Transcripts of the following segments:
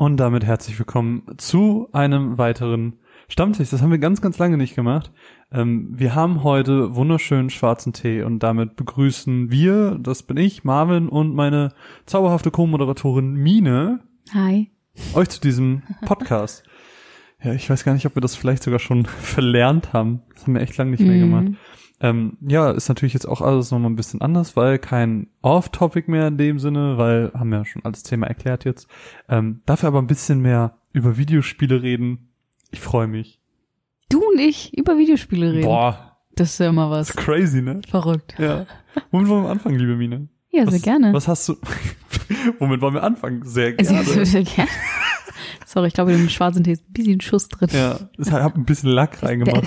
Und damit herzlich willkommen zu einem weiteren Stammtisch. Das haben wir ganz, ganz lange nicht gemacht. Wir haben heute wunderschönen schwarzen Tee und damit begrüßen wir, das bin ich, Marvin, und meine zauberhafte Co-Moderatorin Mine. Hi. Euch zu diesem Podcast. Ja, ich weiß gar nicht, ob wir das vielleicht sogar schon verlernt haben. Das haben wir echt lange nicht mehr gemacht. Ja, ist natürlich jetzt auch alles nochmal ein bisschen anders, weil kein Off-Topic mehr in dem Sinne, weil haben wir ja schon alles Thema erklärt jetzt. Dafür aber ein bisschen mehr über Videospiele reden. Ich freue mich. Du und ich über Videospiele reden. Boah. Das ist ja immer was. Das ist crazy, ne? Verrückt. Ja. Womit wollen wir anfangen, liebe Mine? Ja, sehr gerne. Was hast du? Womit wollen wir anfangen? Sehr gerne. Sehr gerne. Sorry, ich glaube, in dem schwarzen Tee ist ein bisschen Schuss drin. Ja, ich habe ein bisschen Lack reingemacht.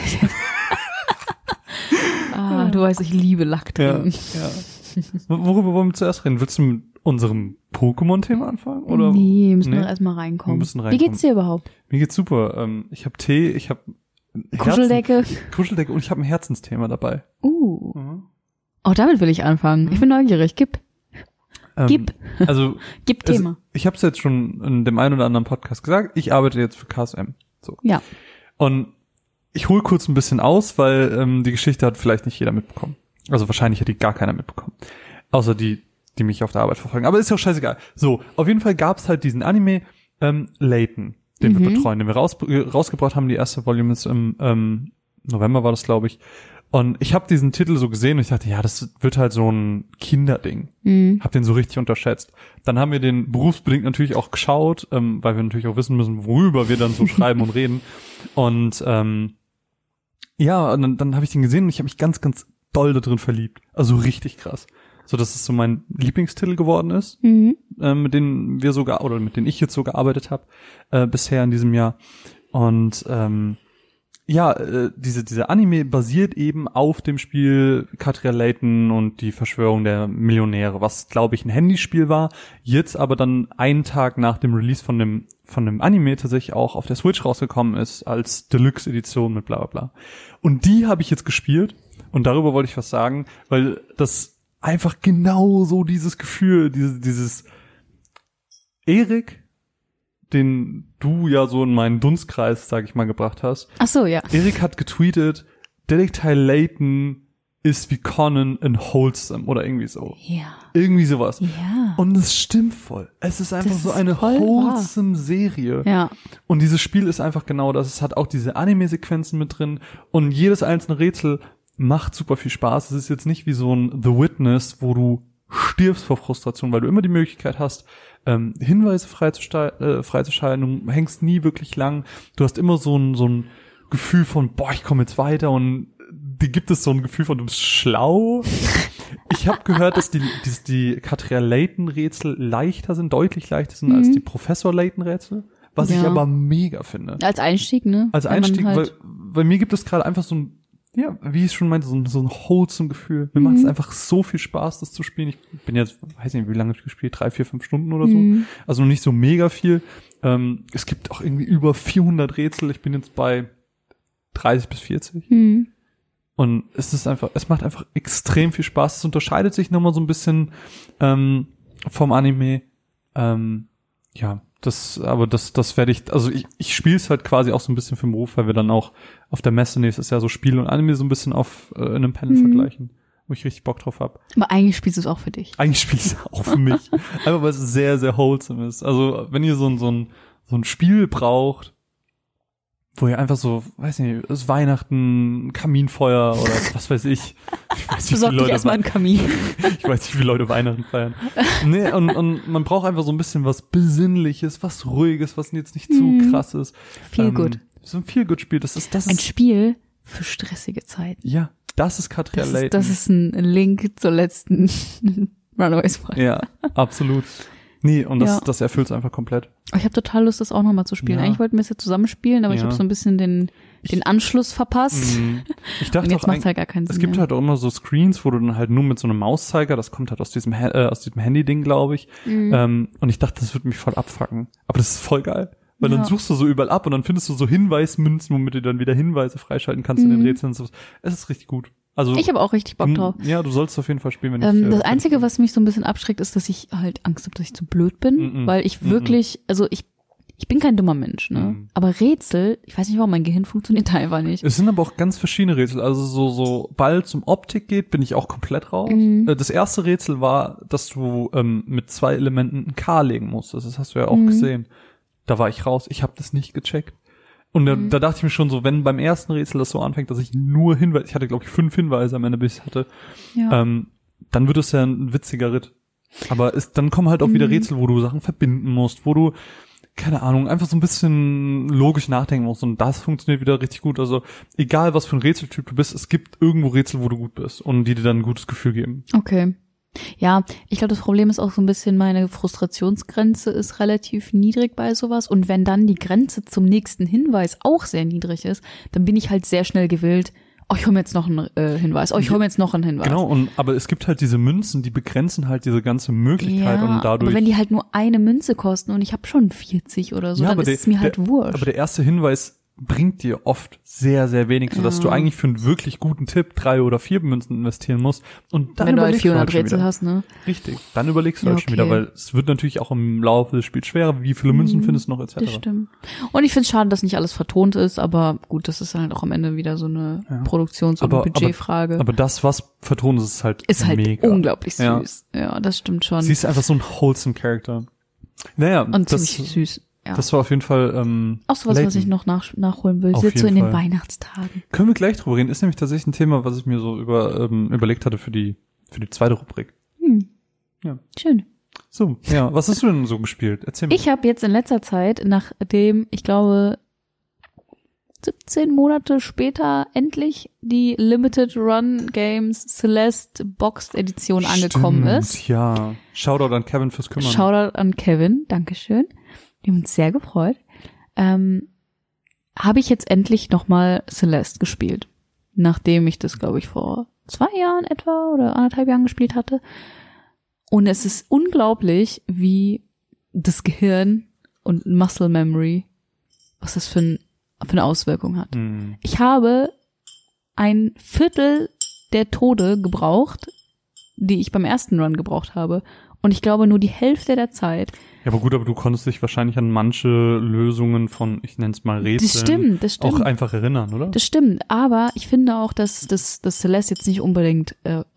Du weißt, ich liebe Lack drin. Ja. Worüber wollen wir zuerst reden? Willst du mit unserem Pokémon-Thema anfangen? Oder? Nee, müssen wir erstmal reinkommen. Wie geht's dir überhaupt? Mir geht's super. Ich habe Tee, ich habe Kuscheldecke. Kuscheldecke und ich habe ein Herzensthema dabei. Oh, damit will ich anfangen. Ich bin neugierig. Gib Thema. Ich habe es jetzt schon in dem einen oder anderen Podcast gesagt. Ich arbeite jetzt für KSM. So. Ja. Und ich hole kurz ein bisschen aus, weil die Geschichte hat vielleicht nicht jeder mitbekommen. Also wahrscheinlich hat die gar keiner mitbekommen. Außer die mich auf der Arbeit verfolgen. Aber ist ja auch scheißegal. So, auf jeden Fall gab's halt diesen Anime Layton, den wir betreuen, den wir rausgebracht haben. Die erste Volume ist im November war das, glaube ich. Und ich habe diesen Titel so gesehen und ich dachte, ja, das wird halt so ein Kinderding. Hab den so richtig unterschätzt. Dann haben wir den berufsbedingt natürlich auch geschaut, weil wir natürlich auch wissen müssen, worüber wir dann so schreiben und reden. Und ja, und dann habe ich den gesehen und ich habe mich ganz, ganz doll da drin verliebt. Also richtig krass. So, dass es so mein Lieblingstitel geworden ist, mit denen wir sogar, oder mit denen ich jetzt so gearbeitet habe, bisher in diesem Jahr. Und diese Anime basiert eben auf dem Spiel Katria Layton und die Verschwörung der Millionäre, was, glaube ich, ein Handyspiel war, jetzt aber dann einen Tag nach dem Release von dem Anime tatsächlich auch auf der Switch rausgekommen ist, als Deluxe-Edition mit bla bla bla. Und die habe ich jetzt gespielt und darüber wollte ich was sagen, weil das einfach genau so dieses Gefühl, dieses Erik, den du ja so in meinen Dunstkreis, sag ich mal, gebracht hast. Ach so, ja. Erik hat getweetet, Detektiv Layton ist wie Conan in Wholesome oder irgendwie so. Ja. Irgendwie sowas. Ja. Und es stimmt voll. Es ist einfach Das so ist eine voll wholesome Serie. Ja. Und dieses Spiel ist einfach genau das. Es hat auch diese Anime-Sequenzen mit drin und jedes einzelne Rätsel macht super viel Spaß. Es ist jetzt nicht wie so ein The Witness, wo du stirbst vor Frustration, weil du immer die Möglichkeit hast, Hinweise freizuschalten. Du hängst nie wirklich lang. Du hast immer so ein Gefühl von, boah, ich komme jetzt weiter, und dir gibt es so ein Gefühl von, du bist schlau. Ich habe gehört, dass die Katria Layton Rätsel deutlich leichter sind als die Professor Layton Rätsel, was ich aber mega finde. Als Einstieg, ne? Als Einstieg, weil mir gibt es gerade einfach so ein, ja, wie ich schon meinte, so ein wholesome Gefühl. Mir macht es einfach so viel Spaß, das zu spielen. Ich bin jetzt, weiß nicht, wie lange ich gespielt, 3, 4, 5 Stunden oder so. Also noch nicht so mega viel. Es gibt auch irgendwie über 400 Rätsel. Ich bin jetzt bei 30 bis 40. Und es macht einfach extrem viel Spaß. Es unterscheidet sich nochmal so ein bisschen vom Anime. Ja, das werde ich, also ich spiele es halt quasi auch so ein bisschen für den Beruf, weil wir dann auch auf der Messe nächstes Jahr so Spiele und Anime so ein bisschen in einem Panel vergleichen, wo ich richtig Bock drauf habe. Aber eigentlich spielst du es auch für dich. Eigentlich spiele ich es auch für mich. Einfach weil es sehr, sehr wholesome ist. Also wenn ihr so ein Spiel braucht, wo ihr einfach so, weiß nicht, ist Weihnachten, Kaminfeuer oder was weiß ich. Ich weiß nicht, besorg dich erstmal einen Kamin. Ich weiß nicht, wie Leute Weihnachten feiern. Nee, und man braucht einfach so ein bisschen was Besinnliches, was Ruhiges, was jetzt nicht zu krass ist. Viel gut. So ein Feel-Good-Spiel, das ist ein Spiel für stressige Zeiten. Ja, das ist Katria Layton. Das ist ein Link zur letzten Runaways-Folge. Ja, absolut. Nee, und das erfüllt es einfach komplett. Ich habe total Lust, das auch nochmal zu spielen. Ja. Eigentlich wollten wir es jetzt zusammenspielen, aber ich habe so ein bisschen den Anschluss verpasst. Ich dachte und jetzt macht es halt gar keinen Sinn. Es gibt halt auch immer so Screens, wo du dann halt nur mit so einem Mauszeiger, das kommt halt aus diesem Handy-Ding, glaube ich. Und ich dachte, das würde mich voll abfucken. Aber das ist voll geil. Weil dann suchst du so überall ab und dann findest du so Hinweismünzen, womit du dann wieder Hinweise freischalten kannst in den Rätseln und so. Es ist richtig gut. Also ich habe auch richtig Bock drauf. Ja, du sollst auf jeden Fall spielen, wenn das Einzige, was mich so ein bisschen abschreckt, ist, dass ich halt Angst habe, dass ich zu blöd bin, weil ich wirklich, also ich Ich bin kein dummer Mensch, ne? Aber Rätsel, ich weiß nicht warum, mein Gehirn funktioniert da einfach nicht. Es sind aber auch ganz verschiedene Rätsel. Also sobald es um Optik geht, bin ich auch komplett raus. Das erste Rätsel war, dass du mit 2 Elementen ein K legen musstest. Das hast du ja auch gesehen. Da war ich raus. Ich habe das nicht gecheckt. Und da dachte ich mir schon so, wenn beim ersten Rätsel das so anfängt, dass ich nur Hinweise, ich hatte glaube ich 5 Hinweise am Ende, bis ich hatte, dann wird es ja ein witziger Ritt. Aber dann kommen halt auch wieder Rätsel, wo du Sachen verbinden musst, wo du, keine Ahnung, einfach so ein bisschen logisch nachdenken musst. Und das funktioniert wieder richtig gut. Also egal, was für ein Rätseltyp du bist, es gibt irgendwo Rätsel, wo du gut bist und die dir dann ein gutes Gefühl geben. Okay. Ja, ich glaube, das Problem ist auch so ein bisschen, meine Frustrationsgrenze ist relativ niedrig bei sowas. Und wenn dann die Grenze zum nächsten Hinweis auch sehr niedrig ist, dann bin ich halt sehr schnell gewillt, ich hole mir jetzt noch einen Hinweis, ich hole mir jetzt noch einen Hinweis. Genau, aber es gibt halt diese Münzen, die begrenzen halt diese ganze Möglichkeit und dadurch. Aber wenn die halt nur eine Münze kosten und ich habe schon 40 oder so, dann ist es mir halt wurscht. Aber der erste Hinweis bringt dir oft sehr, sehr wenig, sodass du eigentlich für einen wirklich guten Tipp 3 oder 4 Münzen investieren musst. Und dann wenn du halt 400 Rätsel hast, ne? Richtig. Dann überlegst du halt schon wieder, weil es wird natürlich auch im Laufe des Spiels schwerer. Wie viele Münzen findest du noch, etc. Das stimmt. Und ich finde es schade, dass nicht alles vertont ist, aber gut, das ist halt auch am Ende wieder so eine Produktions- und Budgetfrage. Aber das, was vertont ist halt mega. Unglaublich süß. Ja, das stimmt schon. Sie ist einfach so ein wholesome Character. Naja. Und ziemlich süß. Ja. Das war auf jeden Fall auch sowas, was ich noch nachholen will. Jetzt so in den Weihnachtstagen. Können wir gleich drüber reden. Ist nämlich tatsächlich ein Thema, was ich mir so überlegt hatte für die zweite Rubrik. Ja. Schön. So, ja. Was hast du denn so gespielt? Erzähl mal. Ich habe jetzt in letzter Zeit, nachdem, ich glaube, 17 Monate später endlich die Limited Run Games Celeste Boxed Edition angekommen ist. Ja. Shoutout an Kevin fürs Kümmern. Shoutout an Kevin. Dankeschön. Wir haben uns sehr gefreut. Habe ich jetzt endlich nochmal Celeste gespielt. Nachdem ich das, glaube ich, vor 2 Jahren etwa oder 1,5 Jahren gespielt hatte. Und es ist unglaublich, wie das Gehirn und Muscle Memory, was das für eine Auswirkung hat. Ich habe 1/4 der Tode gebraucht, die ich beim ersten Run gebraucht habe. Und ich glaube, nur die Hälfte der Zeit. Ja, aber gut, aber du konntest dich wahrscheinlich an manche Lösungen von, ich nenne es mal Rätseln, das stimmt. auch einfach erinnern, oder? Das stimmt, aber ich finde auch, dass das Celeste jetzt nicht unbedingt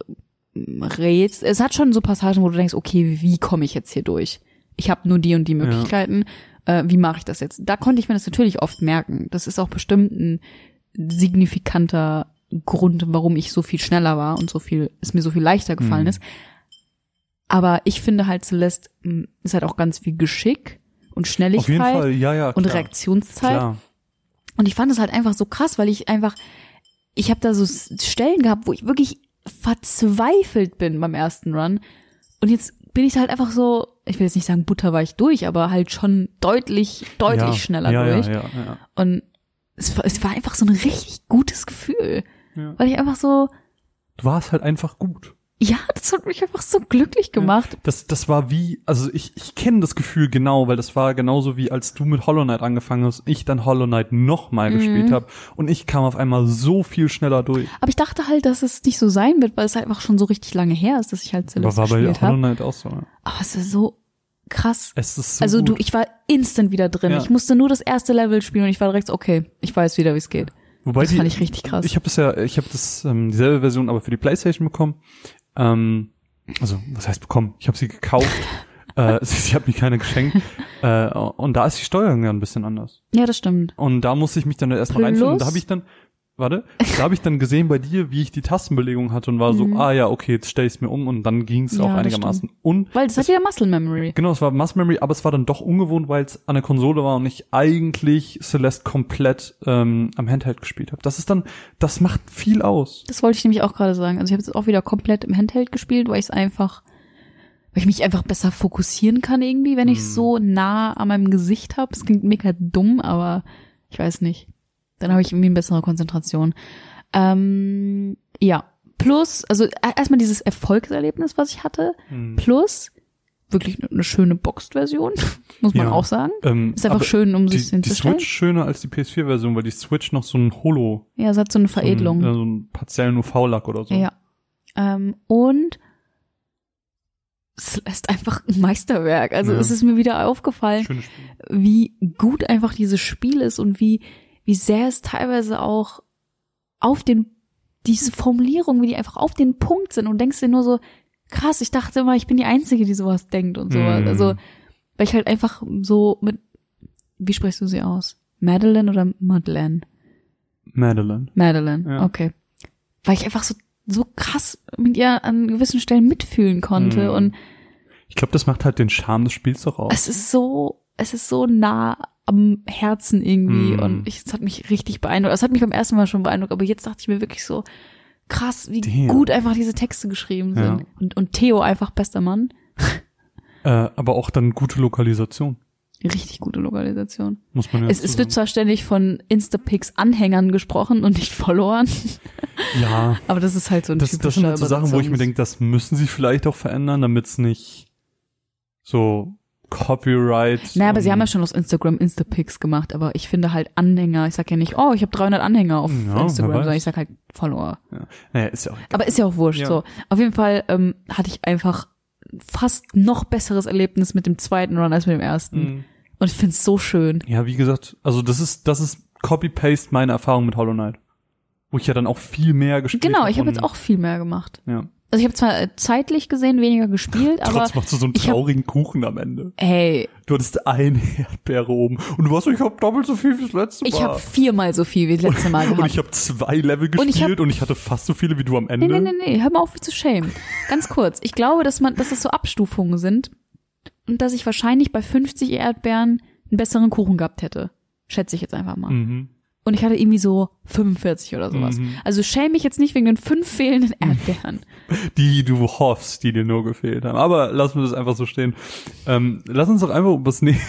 Rätsel. Es hat schon so Passagen, wo du denkst, okay, wie komme ich jetzt hier durch? Ich habe nur die und die Möglichkeiten. Wie mache ich das jetzt? Da konnte ich mir das natürlich oft merken. Das ist auch bestimmt ein signifikanter Grund, warum ich so viel schneller war und es mir so viel leichter gefallen ist. Aber ich finde halt, Celeste ist halt auch ganz viel Geschick und Schnelligkeit auf jeden Fall. Ja, und Reaktionszeit. Klar. Und ich fand es halt einfach so krass, weil ich habe da so Stellen gehabt, wo ich wirklich verzweifelt bin beim ersten Run. Und jetzt bin ich halt einfach so, ich will jetzt nicht sagen butterweich durch, aber halt schon deutlich schneller durch. Ja. Und es war einfach so ein richtig gutes Gefühl. Ja. Weil ich einfach so. Du warst halt einfach gut. Ja, das hat mich einfach so glücklich gemacht. Ja, das war wie, also ich kenne das Gefühl genau, weil das war genauso wie als du mit Hollow Knight angefangen hast, ich dann Hollow Knight nochmal gespielt habe und ich kam auf einmal so viel schneller durch. Aber ich dachte halt, dass es nicht so sein wird, weil es halt einfach schon so richtig lange her ist, dass ich halt Celeste gespielt habe. Aber war bei Hollow Knight auch so. Ja. Aber es ist so krass. Es ist so also gut. ich war instant wieder drin. Ja. Ich musste nur das erste Level spielen und ich war direkt so, okay, ich weiß wieder, wie es geht. Wobei das fand ich richtig krass. Ich habe dieselbe Version aber für die PlayStation bekommen. Also, was heißt bekommen? Ich habe sie gekauft. Sie hat mir keine geschenkt. Und da ist die Steuerung ja ein bisschen anders. Ja, das stimmt. Und da musste ich mich dann erstmal reinfinden. Und da habe ich dann gesehen bei dir, wie ich die Tastenbelegung hatte und war so, ja, okay, jetzt stell ich's mir um und dann ging's auch einigermaßen. Und weil das hat ja Muscle Memory. Genau, es war Muscle Memory, aber es war dann doch ungewohnt, weil es an der Konsole war und ich eigentlich Celeste komplett am Handheld gespielt habe. Das macht viel aus. Das wollte ich nämlich auch gerade sagen. Also ich habe es auch wieder komplett im Handheld gespielt, weil ich mich einfach besser fokussieren kann irgendwie, wenn ich so nah an meinem Gesicht habe. Es klingt mega dumm, aber ich weiß nicht. Dann habe ich irgendwie eine bessere Konzentration. Ja, plus, also erstmal dieses Erfolgserlebnis, was ich hatte, plus wirklich eine schöne Boxed-Version, muss man auch sagen. Ist einfach schön, um sich hinzustellen. Die Switch schöner als die PS4-Version, weil die Switch noch so ein Holo. Ja, es hat so eine Veredelung. So ein partiellen UV-Lack oder so. Ja. Und Celeste einfach ein Meisterwerk. Also es ist mir wieder aufgefallen, wie gut einfach dieses Spiel ist und wie sehr es teilweise auch diese Formulierungen, wie die einfach auf den Punkt sind und denkst dir nur so, krass, ich dachte immer, ich bin die Einzige, die sowas denkt und sowas. Also, weil ich halt einfach so wie sprichst du sie aus? Madeline oder Madeleine? Madeline, ja. Okay. Weil ich einfach so krass mit ihr an gewissen Stellen mitfühlen konnte und ich glaube, das macht halt den Charme des Spiels doch aus. Es ist so nah am Herzen irgendwie und es hat mich richtig beeindruckt. Es hat mich beim ersten Mal schon beeindruckt, aber jetzt dachte ich mir wirklich so, krass, wie gut einfach diese Texte geschrieben sind. Ja. Und Theo einfach bester Mann. Aber auch dann gute Lokalisation. Richtig gute Lokalisation. Muss man ja es wird zwar ständig von Instapix-Anhängern gesprochen und nicht Followern. Ja. Aber das ist halt so ein typischer Das sind halt so Sachen, wo ich mir denke, das müssen sie vielleicht auch verändern, damit es nicht so Copyright. Naja, aber sie haben ja schon aus Instagram Instapics gemacht, aber ich finde halt Anhänger, ich sag ja nicht, ich habe 300 Anhänger auf Instagram, sondern ich sag halt Follower. Ja. Naja, ist ja auch egal. Aber ist ja auch wurscht, so. Auf jeden Fall hatte ich einfach fast noch besseres Erlebnis mit dem zweiten Run als mit dem ersten. Und ich find's so schön. Ja, wie gesagt, also das ist Copy-Paste meine Erfahrung mit Hollow Knight. Wo ich ja dann auch viel mehr gespielt habe. Genau, ich habe jetzt auch viel mehr gemacht. Ja. Also ich habe zwar zeitlich gesehen weniger gespielt, aber trotzdem machst du so einen traurigen Kuchen am Ende. Hey. Du hattest eine Erdbeere oben und du warst so, ich habe doppelt so viel wie das letzte Mal. Ich habe 4-mal so viel wie das letzte Mal gehabt. Und ich habe 2 Level gespielt und ich hatte fast so viele wie du am Ende. Nee, hör mal auf, mich zu schämen. Ganz kurz. Ich glaube, dass es so Abstufungen sind und dass ich wahrscheinlich bei 50 Erdbeeren einen besseren Kuchen gehabt hätte. Schätze ich jetzt einfach mal. Und ich hatte irgendwie so 45 oder sowas. Also schäme mich jetzt nicht wegen den 5 fehlenden Erdbeeren. Die du hoffst, die dir nur gefehlt haben. Aber lassen wir das einfach so stehen. Lass uns doch einfach über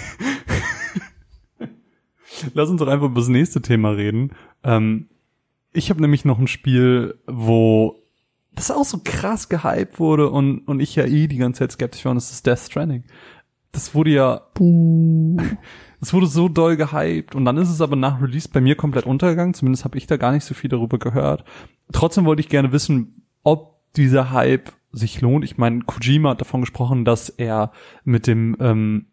das nächste Thema reden. Ich habe nämlich noch ein Spiel, wo das auch so krass gehypt wurde und ich ja die ganze Zeit skeptisch war, und das ist Death Stranding. Das wurde ja... Es wurde so doll gehypt und dann ist es aber nach Release bei mir komplett untergegangen. Zumindest habe ich da gar nicht so viel darüber gehört. Trotzdem wollte ich gerne wissen, ob dieser Hype sich lohnt. Ich meine, Kojima hat davon gesprochen, dass er mit dem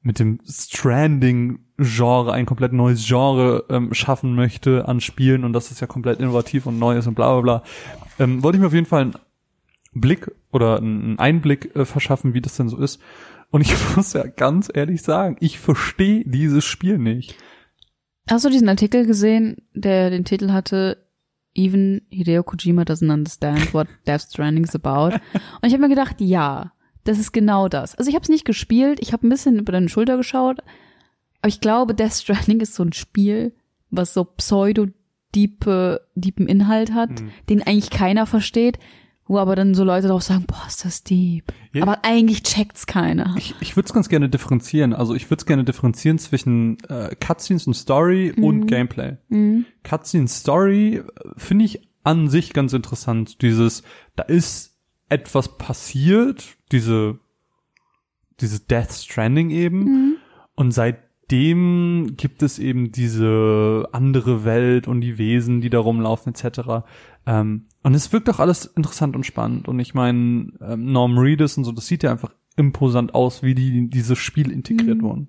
Stranding-Genre ein komplett neues Genre schaffen möchte an Spielen und dass es ja komplett innovativ und neu ist und bla bla bla. Wollte ich mir auf jeden Fall einen Blick oder einen Einblick verschaffen, wie das denn so ist. Und ich muss ja ganz ehrlich sagen, ich verstehe dieses Spiel nicht. Hast du diesen Artikel gesehen, der den Titel hatte, Even Hideo Kojima doesn't understand what Death Stranding is about? Und ich habe mir gedacht, ja, das ist genau das. Also ich habe es nicht gespielt, ich habe ein bisschen über deine Schulter geschaut, aber ich glaube, Death Stranding ist so ein Spiel, was so pseudo-deepen Inhalt hat, den eigentlich keiner versteht. Wo aber dann so Leute drauf sagen, boah, ist das deep. Ja. Aber eigentlich checkt's keiner. Ich würde es ganz gerne differenzieren. Also ich würde es gerne differenzieren zwischen Cutscenes und Story und Gameplay. Cutscenes Story finde ich an sich ganz interessant. Da ist etwas passiert, diese Death Stranding eben. Und seitdem gibt es eben diese andere Welt und die Wesen, die da rumlaufen etc. Und es wirkt doch alles interessant und spannend. Und ich meine, Norm Reedus und so, das sieht ja einfach imposant aus, wie die in dieses Spiel integriert wurden.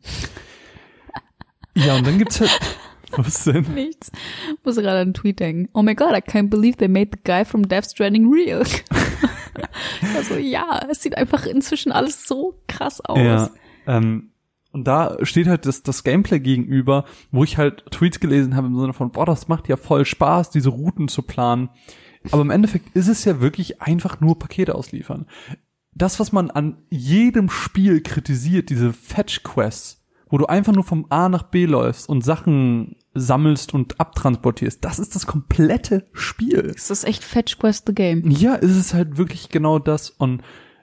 Ja, und dann gibt's halt... Was denn? Nichts. Ich muss gerade an einen Tweet denken. Oh my God, I can't believe they made the guy from Death Stranding real. Also ja, es sieht einfach inzwischen alles so krass aus. Ja, und da steht halt das Gameplay gegenüber, wo ich halt Tweets gelesen habe im Sinne von, boah, das macht ja voll Spaß, diese Routen zu planen. Aber im Endeffekt ist es ja wirklich einfach nur Pakete ausliefern. Das, was man an jedem Spiel kritisiert, diese Fetch-Quests, wo du einfach nur vom A nach B läufst und Sachen sammelst und abtransportierst, das ist das komplette Spiel. Das ist echt Fetch Quest the Game. Ja, ist es halt wirklich genau das. Und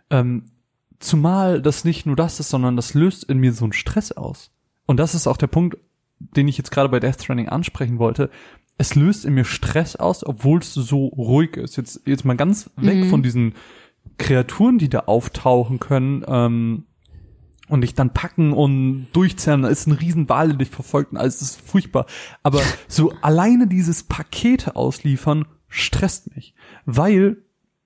zumal das nicht nur das ist, sondern das löst in mir so einen Stress aus. Und das ist auch der Punkt, den ich jetzt gerade bei Death Stranding ansprechen wollte. Es löst in mir Stress aus, obwohl es so ruhig ist. Jetzt mal ganz weg von diesen Kreaturen, die da auftauchen können, und dich dann packen und durchzerren, da ist ein Riesenwal, der dich verfolgt und alles ist furchtbar. Aber so alleine dieses Pakete ausliefern stresst mich, weil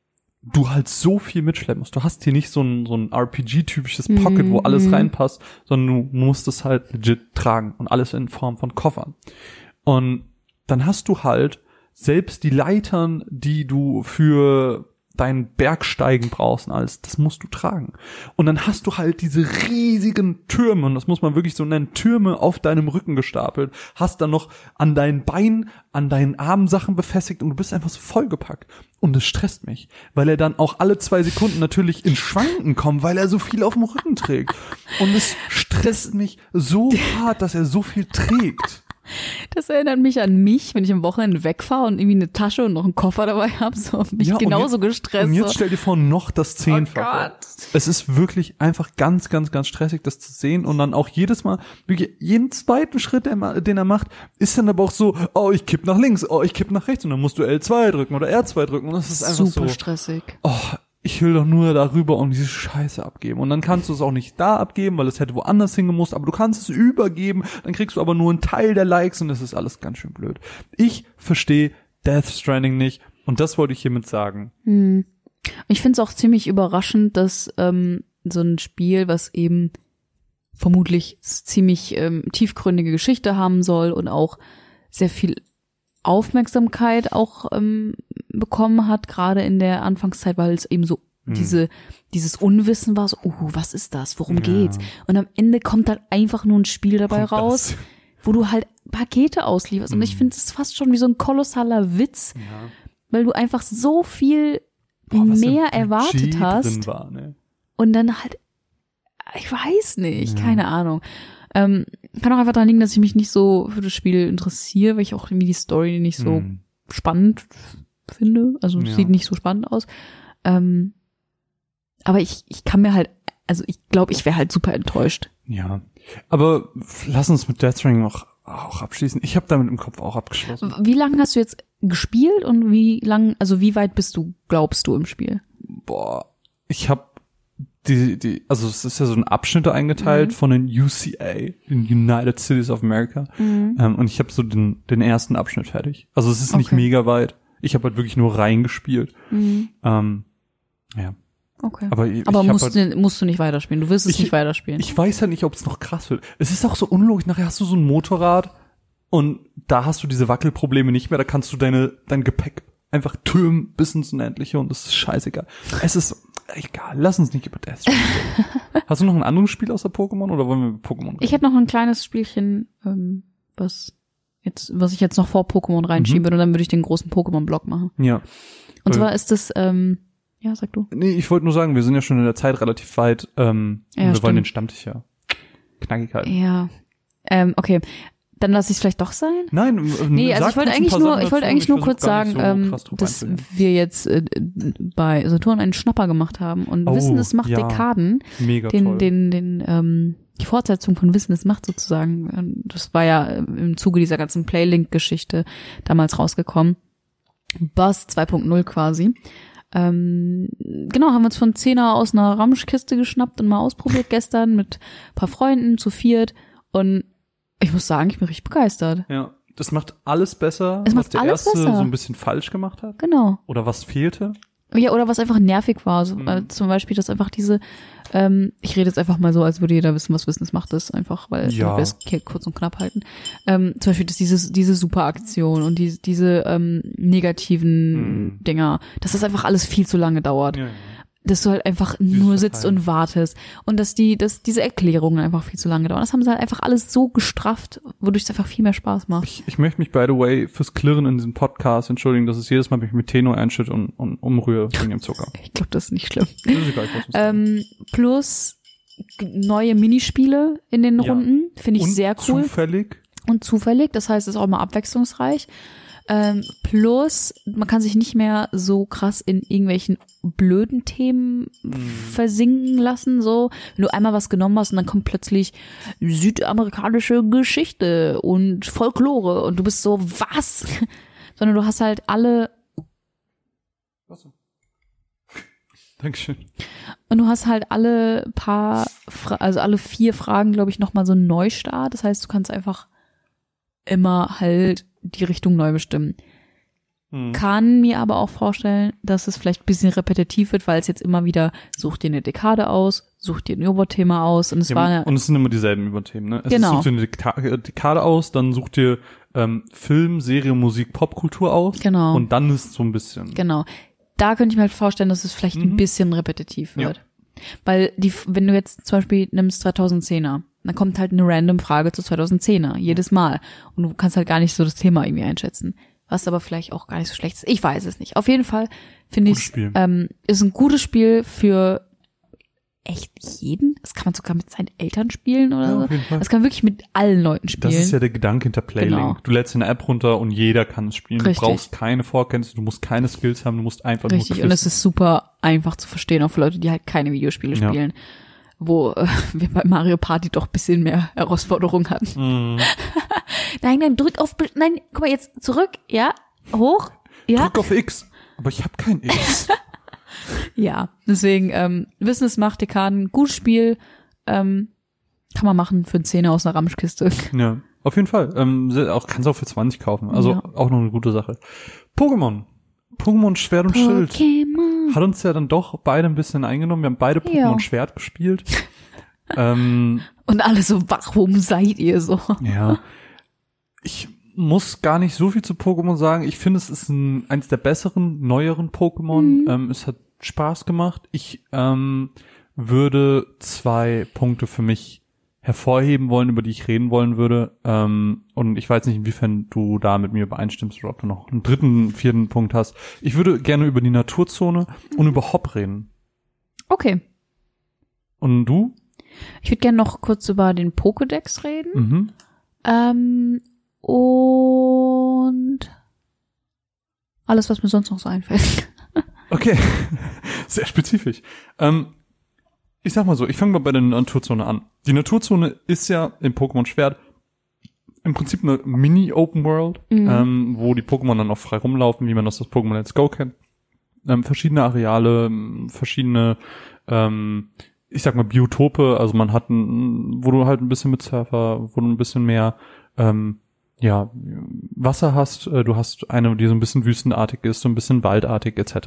du halt so viel mitschleppen musst. Du hast hier nicht so ein RPG-typisches Pocket, wo alles reinpasst, sondern du musst es halt legit tragen und alles in Form von Koffern. Und dann hast du halt selbst die Leitern, die du für dein Bergsteigen brauchst und alles, das musst du tragen. Und dann hast du halt diese riesigen Türme, und das muss man wirklich so nennen, Türme auf deinem Rücken gestapelt, hast dann noch an deinen Beinen, an deinen Armen Sachen befestigt und du bist einfach so vollgepackt. Und es stresst mich, weil er dann auch alle 2 Sekunden natürlich ins Schwanken kommt, weil er so viel auf dem Rücken trägt. Und es stresst mich so hart, dass er so viel trägt. Das erinnert mich an mich, wenn ich am Wochenende wegfahre und irgendwie eine Tasche und noch einen Koffer dabei habe, so mich genauso gestresst. Und jetzt stell dir vor, noch das 10-fache. Oh Gott. Es ist wirklich einfach ganz, ganz, ganz stressig, das zu sehen und dann auch jedes Mal, wirklich jeden zweiten Schritt, den er macht, ist dann aber auch so, oh, ich kipp nach links, oh, ich kipp nach rechts und dann musst du L2 drücken oder R2 drücken und das ist einfach super so stressig. Oh, ich will doch nur darüber und diese Scheiße abgeben. Und dann kannst du es auch nicht da abgeben, weil es hätte woanders hingemusst, aber du kannst es übergeben, dann kriegst du aber nur einen Teil der Likes und das ist alles ganz schön blöd. Ich verstehe Death Stranding nicht und das wollte ich hiermit sagen. Ich finde es auch ziemlich überraschend, dass so ein Spiel, was eben vermutlich ziemlich tiefgründige Geschichte haben soll und auch sehr viel Aufmerksamkeit auch bekommen hat, gerade in der Anfangszeit, weil es eben so dieses Unwissen war, so, was ist das, worum geht's? Und am Ende kommt dann einfach nur ein Spiel dabei raus, wo du halt Pakete auslieferst. Und ich finde es fast schon wie so ein kolossaler Witz, weil du einfach so viel mehr erwartet hast. Drin war, ne? Und dann halt, ich weiß nicht, keine Ahnung. Kann auch einfach daran liegen, dass ich mich nicht so für das Spiel interessiere, weil ich auch irgendwie die Story nicht so spannend finde. Also es sieht nicht so spannend aus. Aber ich kann mir halt, also ich glaube, ich wäre halt super enttäuscht. Ja, aber lass uns mit Death Stranding noch auch abschließen. Ich habe damit im Kopf auch abgeschlossen. Wie lange hast du jetzt gespielt und wie weit bist du, glaubst du, im Spiel? Boah, ich habe also es ist ja so ein Abschnitte eingeteilt von den UCA, den United Cities of America. Und ich habe so den ersten Abschnitt fertig. Also es ist nicht mega weit. Ich habe halt wirklich nur reingespielt. Ja. Okay. Aber musst du nicht weiterspielen. Du wirst es nicht weiterspielen. Ich weiß ja nicht, ob es noch krass wird. Es ist auch so unlogisch. Nachher hast du so ein Motorrad und da hast du diese Wackelprobleme nicht mehr. Da kannst du dein Gepäck einfach türmen bis ins Unendliche und das ist scheißegal. Es ist egal. Lass uns nicht über Death Stranding reden. Hast du noch ein anderes Spiel außer Pokémon oder wollen wir über Pokémon reden? Ich habe noch ein kleines Spielchen, was ich jetzt noch vor Pokémon reinschieben würde und dann würde ich den großen Pokémon-Block machen. Ja. Und zwar ist das, ja, sag du. Nee, ich wollte nur sagen, wir sind ja schon in der Zeit relativ weit. Und wir wollen den Stammtisch ja knackig halten. Ja. Okay. Dann lasse ich es vielleicht doch sein? Nein, nee, also ich wollte eigentlich nur kurz sagen, dass wir jetzt bei Saturn einen Schnapper gemacht haben und Wissen, es macht Dekaden. Mega toll. Die Fortsetzung von Wissen, es macht sozusagen, das war ja im Zuge dieser ganzen Playlink-Geschichte damals rausgekommen. Buzz 2.0 quasi. Genau, haben wir uns von 10er aus einer Ramschkiste geschnappt und mal ausprobiert gestern mit ein paar Freunden zu viert und ich muss sagen, ich bin richtig begeistert. Ja, das macht alles besser, was der alles erste besser. so ein bisschen falsch gemacht hat. Genau. Oder was fehlte. Ja, oder was einfach nervig war. So, zum Beispiel, dass einfach diese, ich rede jetzt einfach mal so, als würde jeder wissen, was Wissen es macht, das einfach, weil wir es hier kurz und knapp halten. Zum Beispiel, dass diese Superaktion und diese negativen Dinger, dass das einfach alles viel zu lange dauert. Ja. Dass du halt einfach nur sitzt und wartest. Und dass diese Erklärungen einfach viel zu lange dauern. Das haben sie halt einfach alles so gestrafft, wodurch es einfach viel mehr Spaß macht. Ich möchte mich, by the way, fürs Klirren in diesem Podcast entschuldigen, dass es jedes Mal mich mit Tenor einschütte und umrühre wegen dem Zucker. Ich glaube, das ist nicht schlimm. Das ist egal, plus neue Minispiele in den Runden. Finde ich sehr cool. Zufällig. Das heißt, es ist auch mal abwechslungsreich. Plus, man kann sich nicht mehr so krass in irgendwelchen blöden Themen versinken lassen, so. Wenn du einmal was genommen hast und dann kommt plötzlich südamerikanische Geschichte und Folklore und du bist so, was? Sondern du hast halt alle. Was? Dankeschön. Und du hast halt alle alle 4 Fragen, glaube ich, nochmal so einen Neustart. Das heißt, du kannst einfach immer halt die Richtung neu bestimmen. Kann mir aber auch vorstellen, dass es vielleicht ein bisschen repetitiv wird, weil es jetzt immer wieder, such dir eine Dekade aus, such dir ein Oberthema aus und es und es sind immer dieselben Überthemen, ne? Genau. Such dir eine Dekade aus, dann such dir Film, Serie, Musik, Popkultur aus. Genau. Und dann ist es so ein bisschen. Genau. Da könnte ich mir halt vorstellen, dass es vielleicht ein bisschen repetitiv wird. Ja. Weil wenn du jetzt zum Beispiel nimmst 2010er, dann kommt halt eine random Frage zu 2010er, jedes Mal. Und du kannst halt gar nicht so das Thema irgendwie einschätzen. Was aber vielleicht auch gar nicht so schlecht ist. Ich weiß es nicht. Auf jeden Fall finde ich, ist ein gutes Spiel für echt jeden. Das kann man sogar mit seinen Eltern spielen oder so. Das kann man wirklich mit allen Leuten spielen. Das ist ja der Gedanke hinter Playlink. Genau. Du lädst eine App runter und jeder kann es spielen. Richtig. Du brauchst keine Vorkenntnisse, du musst keine Skills haben, du musst einfach Richtig. nur Und es ist super einfach zu verstehen, auch für Leute, die halt keine Videospiele spielen. Wo wir bei Mario Party doch ein bisschen mehr Herausforderungen hatten. Nein, drück auf, nein, guck mal jetzt zurück, ja, hoch, ja. Drück auf X, aber ich habe kein X. Ja, deswegen, Wissen es macht Dekaden, gutes Spiel, kann man machen für einen 10er aus einer Ramschkiste. Ja, auf jeden Fall. Kannst auch für 20 kaufen, also auch noch eine gute Sache. Pokémon Schwert und Schild. Hat uns ja dann doch beide ein bisschen eingenommen. Wir haben beide Pokémon Schwert gespielt. Und alle so, warum seid ihr so? Ja. Ich muss gar nicht so viel zu Pokémon sagen. Ich finde, es ist eins der besseren, neueren Pokémon. Es hat Spaß gemacht. Ich würde 2 Punkte für mich hervorheben wollen, über die ich reden wollen würde. Und ich weiß nicht, inwiefern du da mit mir übereinstimmst oder ob du noch einen 3., 4. Punkt hast. Ich würde gerne über die Naturzone und über Hop reden. Okay. Und du? Ich würde gerne noch kurz über den Pokédex reden. Und alles, was mir sonst noch so einfällt. Okay, sehr spezifisch. Ich sag mal so, ich fange mal bei der Naturzone an. Die Naturzone ist ja im Pokémon Schwert im Prinzip eine Mini-Open World, wo die Pokémon dann auch frei rumlaufen, wie man das aus Pokémon Let's Go kennt. Verschiedene Areale, verschiedene, ich sag mal Biotope, also man hat wo du halt ein bisschen mit Surfer, wo du ein bisschen mehr Wasser hast, du hast eine, die so ein bisschen wüstenartig ist, so ein bisschen waldartig etc.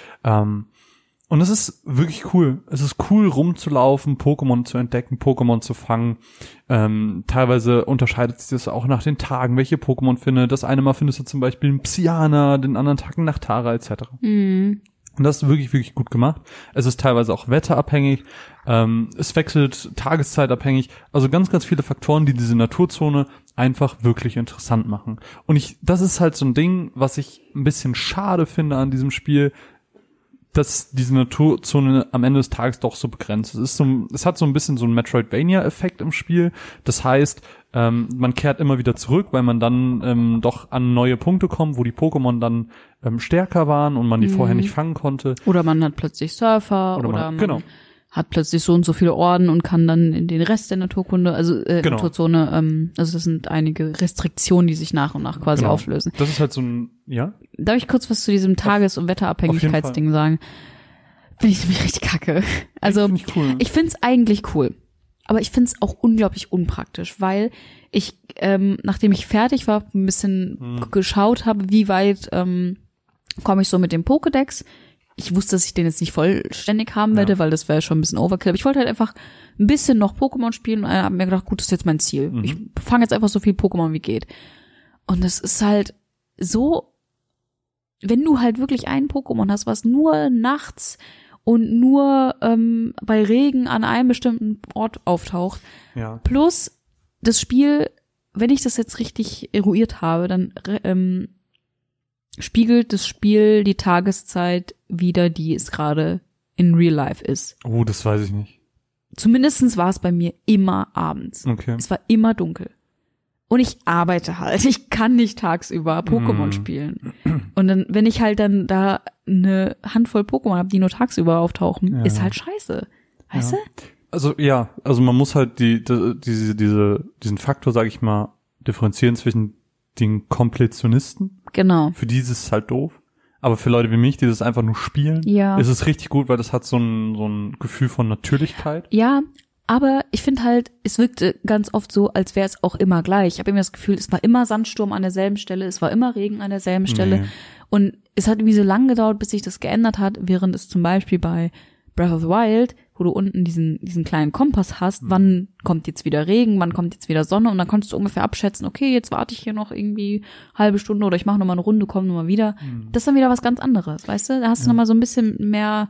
Und es ist wirklich cool. Es ist cool rumzulaufen, Pokémon zu entdecken, Pokémon zu fangen. Teilweise unterscheidet sich das auch nach den Tagen, welche Pokémon findet. Das eine Mal findest du zum Beispiel einen Psyana, den anderen Tag einen Nachtara etc. Und das ist wirklich, wirklich gut gemacht. Es ist teilweise auch wetterabhängig. Es wechselt tageszeitabhängig. Also ganz, ganz viele Faktoren, die diese Naturzone einfach wirklich interessant machen. Und das ist halt so ein Ding, was ich ein bisschen schade finde an diesem Spiel, dass diese Naturzone am Ende des Tages doch so begrenzt ist. Es hat so ein bisschen so einen Metroidvania-Effekt im Spiel. Das heißt, man kehrt immer wieder zurück, weil man dann doch an neue Punkte kommt, wo die Pokémon dann stärker waren und man die vorher nicht fangen konnte. Oder man hat plötzlich Surfer oder man genau. hat plötzlich so und so viele Orden und kann dann in den Rest der Naturkunde, Genau. Naturzone, also das sind einige Restriktionen, die sich nach und nach quasi auflösen. Das ist halt so ein, ja? Darf ich kurz was zu diesem Tages- und Wetterabhängigkeitsding sagen? Finde ich nämlich richtig kacke. Also, ich finde es eigentlich cool. Aber ich finde es auch unglaublich unpraktisch, weil ich, nachdem ich fertig war, ein bisschen geschaut habe, wie weit komme ich so mit dem Pokédex. Ich wusste, dass ich den jetzt nicht vollständig haben werde, weil das wäre schon ein bisschen Overkill. Aber ich wollte halt einfach ein bisschen noch Pokémon spielen und habe mir gedacht, gut, das ist jetzt mein Ziel. Ich fange jetzt einfach so viel Pokémon wie geht. Und das ist halt so, wenn du halt wirklich ein Pokémon hast, was nur nachts und nur bei Regen an einem bestimmten Ort auftaucht. Ja. Plus das Spiel, wenn ich das jetzt richtig eruiert habe, dann spiegelt das Spiel die Tageszeit wieder, die es gerade in Real Life ist. Oh, das weiß ich nicht. Zumindestens war es bei mir immer abends. Okay. Es war immer dunkel. Und ich arbeite halt. Ich kann nicht tagsüber Pokémon spielen. Und dann, wenn ich halt dann da eine Handvoll Pokémon habe, die nur tagsüber auftauchen, ist halt scheiße. Weißt du? Also man muss halt diesen Faktor, sag ich mal, differenzieren zwischen den Kompletionisten. Genau. Für die ist es halt doof. Aber für Leute wie mich, die das einfach nur spielen, ist es richtig gut, weil das hat so ein Gefühl von Natürlichkeit. Ja, aber ich finde halt, es wirkte ganz oft so, als wäre es auch immer gleich. Ich habe immer das Gefühl, es war immer Sandsturm an derselben Stelle, es war immer Regen an derselben Stelle. Und es hat irgendwie so lange gedauert, bis sich das geändert hat, während es zum Beispiel bei Breath of the Wild, wo du unten diesen kleinen Kompass hast, wann kommt jetzt wieder Regen, wann kommt jetzt wieder Sonne und dann konntest du ungefähr abschätzen, okay, jetzt warte ich hier noch irgendwie halbe Stunde oder ich mache nochmal eine Runde, komme nochmal wieder. Das ist dann wieder was ganz anderes, weißt du? Da hast du nochmal so ein bisschen mehr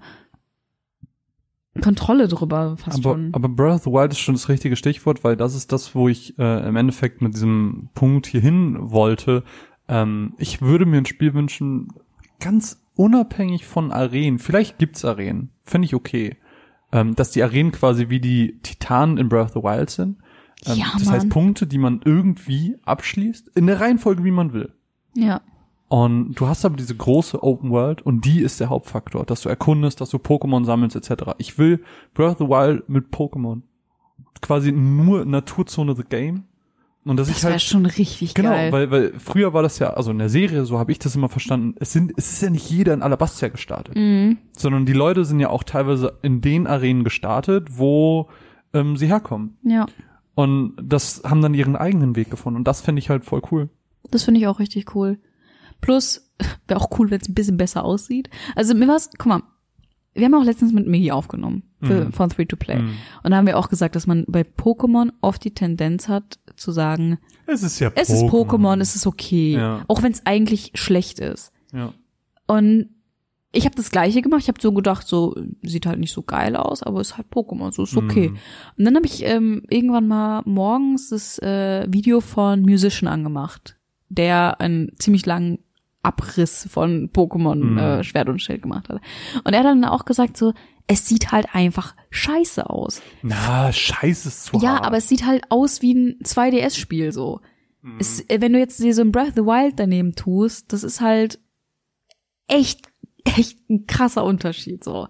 Kontrolle drüber fast schon. Aber Breath of the Wild ist schon das richtige Stichwort, weil das ist das, wo ich im Endeffekt mit diesem Punkt hier hin wollte. Ich würde mir ein Spiel wünschen, ganz unabhängig von Arenen. Vielleicht gibt's Arenen, fände ich okay. Dass die Arenen quasi wie die Titanen in Breath of the Wild sind. Das heißt Punkte, die man irgendwie abschließt, in der Reihenfolge, wie man will. Ja. Und du hast aber diese große Open World und die ist der Hauptfaktor, dass du erkundest, dass du Pokémon sammelst etc. Ich will Breath of the Wild mit Pokémon. Quasi nur Naturzone the Game. Und das wäre schon richtig geil. Genau, weil früher war das ja, also in der Serie, so habe ich das immer verstanden, es ist ja nicht jeder in Alabastia gestartet. Sondern die Leute sind ja auch teilweise in den Arenen gestartet, wo sie herkommen. Ja. Und das haben dann ihren eigenen Weg gefunden. Und das finde ich halt voll cool. Das finde ich auch richtig cool. Plus, wäre auch cool, wenn es ein bisschen besser aussieht. Also mir war's, guck mal, wir haben auch letztens mit Migi aufgenommen von Free-to-Play. Und da haben wir auch gesagt, dass man bei Pokémon oft die Tendenz hat, zu sagen, es ist Pokémon, es ist okay. Ja. Auch wenn es eigentlich schlecht ist. Ja. Und ich habe das Gleiche gemacht. Ich habe so gedacht, so sieht halt nicht so geil aus, aber ist halt Pokémon, so ist okay. Und dann habe ich irgendwann mal morgens das Video von Musician angemacht, der einen ziemlich langen Abriss von Pokémon Schwert und Schild gemacht hat. Und er hat dann auch gesagt so, es sieht halt einfach scheiße aus. Na, scheiße ist zu hart. Ja, aber es sieht halt aus wie ein 2DS-Spiel so. Wenn du jetzt dir so ein Breath of the Wild daneben tust, das ist halt echt ein krasser Unterschied so.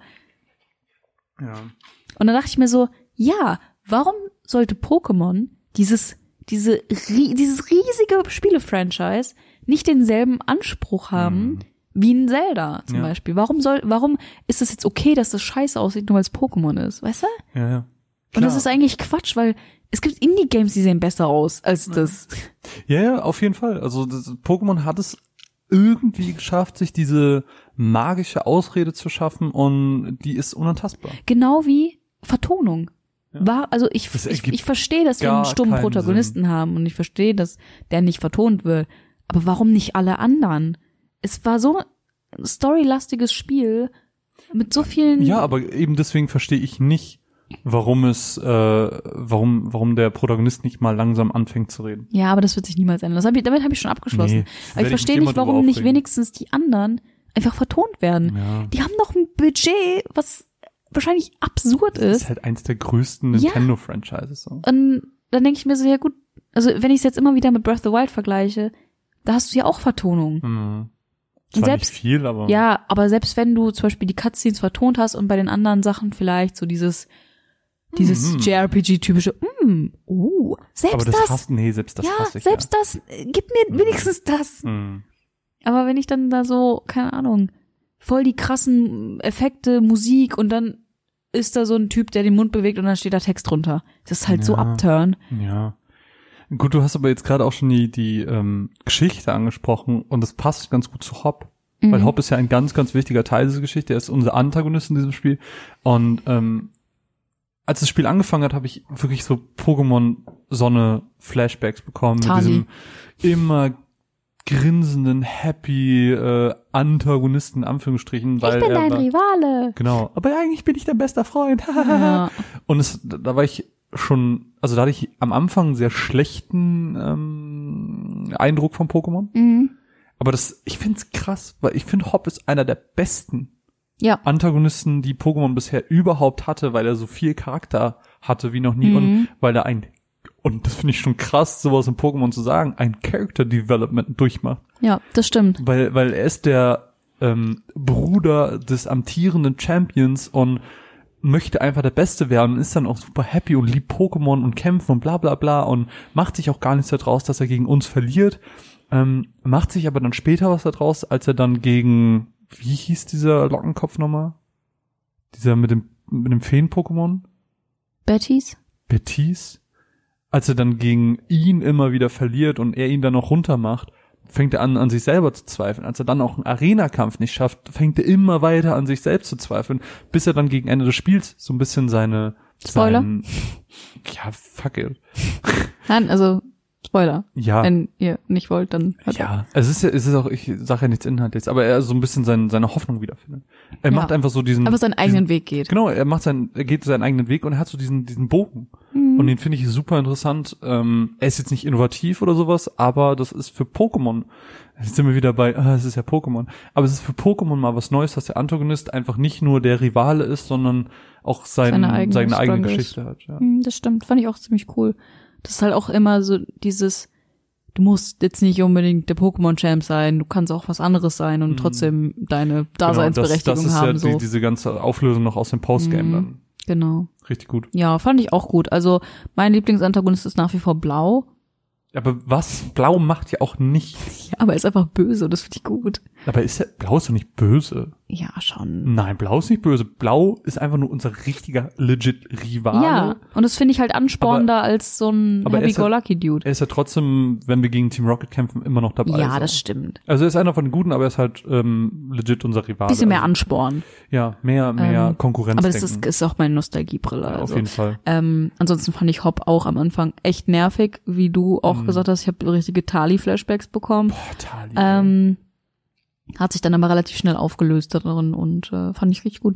Ja. Und dann dachte ich mir so, ja, warum sollte Pokémon dieses riesige Spiele-Franchise nicht denselben Anspruch haben wie ein Zelda zum Beispiel? Warum ist es jetzt okay, dass das scheiße aussieht, nur weil es Pokémon ist, weißt du? Ja, ja. Und das ist eigentlich Quatsch, weil es gibt Indie-Games, die sehen besser aus als das. Ja, auf jeden Fall. Also Pokémon hat es irgendwie geschafft, sich diese magische Ausrede zu schaffen und die ist unantastbar. Genau wie Vertonung. Also ich verstehe, dass wir einen stummen Protagonisten haben und ich verstehe, dass der nicht vertont wird. Aber warum nicht alle anderen? Es war so ein storylastiges Spiel mit so vielen. Ja, aber eben deswegen verstehe ich nicht, warum der Protagonist nicht mal langsam anfängt zu reden. Ja, aber das wird sich niemals ändern. Damit habe ich schon abgeschlossen. Nee, aber ich verstehe nicht, warum nicht wenigstens die anderen einfach vertont werden. Ja. Die haben noch ein Budget, was wahrscheinlich absurd ist. Das ist halt eins der größten Nintendo-Franchises. So. Und dann denke ich mir so, ja gut, also wenn ich es jetzt immer wieder mit Breath of the Wild vergleiche, da hast du ja auch Vertonung. Zwar selbst, nicht viel, aber. Ja, aber selbst wenn du zum Beispiel die Cutscenes vertont hast und bei den anderen Sachen vielleicht so dieses JRPG-typische, selbst aber das. Selbst das hasse ich. Selbst das, gib mir wenigstens das. Aber wenn ich dann da so, keine Ahnung, voll die krassen Effekte, Musik und dann ist da so ein Typ, der den Mund bewegt und dann steht da Text drunter. Das ist halt so upturn. Ja. Gut, du hast aber jetzt gerade auch schon die Geschichte angesprochen und das passt ganz gut zu Hop. Weil Hop ist ja ein ganz, ganz wichtiger Teil dieser Geschichte. Er ist unser Antagonist in diesem Spiel. Und als das Spiel angefangen hat, habe ich wirklich so Pokémon-Sonne-Flashbacks bekommen. Tali. Mit diesem immer grinsenden, happy Antagonisten, in Anführungsstrichen. Weil ich bin dein Rivale. Genau. Aber eigentlich bin ich dein bester Freund. Ja. Und da war ich schon, also da hatte ich am Anfang einen sehr schlechten Eindruck von Pokémon. Aber ich find's krass, weil ich finde, Hop ist einer der besten Antagonisten, die Pokémon bisher überhaupt hatte, weil er so viel Charakter hatte wie noch nie und weil er und das finde ich schon krass, sowas in Pokémon zu sagen, ein Character Development durchmacht. Ja, das stimmt. Weil er ist der Bruder des amtierenden Champions und möchte einfach der Beste werden und ist dann auch super happy und liebt Pokémon und kämpfen und bla bla bla und macht sich auch gar nichts daraus, dass er gegen uns verliert. Macht sich aber dann später was daraus, als er dann gegen, wie hieß dieser Lockenkopf nochmal? Dieser mit dem Feen-Pokémon? Bettys? Als er dann gegen ihn immer wieder verliert und er ihn dann noch runter macht, fängt er an sich selber zu zweifeln. Als er dann auch einen Arena-Kampf nicht schafft, fängt er immer weiter an sich selbst zu zweifeln, bis er dann gegen Ende des Spiels so ein bisschen Spoiler? Ja, fuck it. Nein, also Spoiler. Ja. Wenn ihr nicht wollt, dann hört auf. Ja, es ist auch, ich sage ja nichts Inhaltliches, aber er so ein bisschen seine Hoffnung wiederfindet. Er macht einfach so aber seinen eigenen Weg geht. Genau, er geht seinen eigenen Weg und er hat so diesen Bogen. Und den finde ich super interessant. Er ist jetzt nicht innovativ oder sowas, aber das ist für Pokémon. Jetzt sind wir wieder bei, es ist ja Pokémon. Aber es ist für Pokémon mal was Neues, dass der Antagonist einfach nicht nur der Rivale ist, sondern auch seine eigene Geschichte hat. Ja. Das stimmt, fand ich auch ziemlich cool. Das ist halt auch immer so dieses, du musst jetzt nicht unbedingt der Pokémon-Champ sein, du kannst auch was anderes sein und trotzdem deine Daseinsberechtigung das ist haben. Ja diese ganze Auflösung noch aus dem Postgame dann. Genau. Richtig gut. Ja, fand ich auch gut. Also mein Lieblingsantagonist ist nach wie vor Blau. Aber was? Blau macht ja auch nichts. Ja, aber er ist einfach böse und das finde ich gut. Aber Blau ist doch nicht böse. Ja, schon. Nein, Blau ist nicht böse. Blau ist einfach nur unser richtiger, legit Rivale. Ja, und das finde ich halt anspornender als so ein Happy-Go-Lucky-Dude. Er ist ja trotzdem, wenn wir gegen Team Rocket kämpfen, immer noch dabei. Ja, das stimmt. Also er ist einer von den Guten, aber er ist halt legit unser Rivale. Bisschen mehr Ansporn. Ja, mehr Konkurrenz. Aber das ist auch meine Nostalgiebrille. Ja, also. auf jeden Fall. Ansonsten fand ich Hop auch am Anfang echt nervig, wie du auch gesagt hast. Ich habe richtige Tali-Flashbacks bekommen. Boah, Tali. Hat sich dann aber relativ schnell aufgelöst darin und fand ich richtig gut.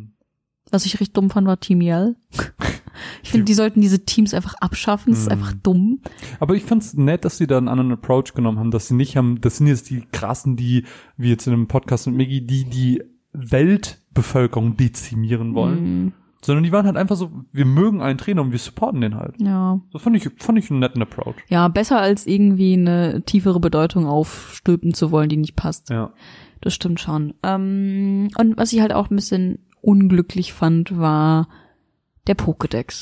Was ich richtig dumm fand, war Team Yell. Ich finde, die sollten diese Teams einfach abschaffen. Das ist einfach dumm. Aber ich fand's nett, dass sie da einen anderen Approach genommen haben, dass sie nicht haben, das sind jetzt die krassen, die, wie jetzt in einem Podcast mit Miggy, die Weltbevölkerung dezimieren wollen. Sondern die waren halt einfach so, wir mögen einen Trainer und wir supporten den halt. Ja. Das fand ich einen netten Approach. Ja, besser als irgendwie eine tiefere Bedeutung aufstülpen zu wollen, die nicht passt. Ja. Das stimmt schon. Und was ich halt auch ein bisschen unglücklich fand, war der Pokédex.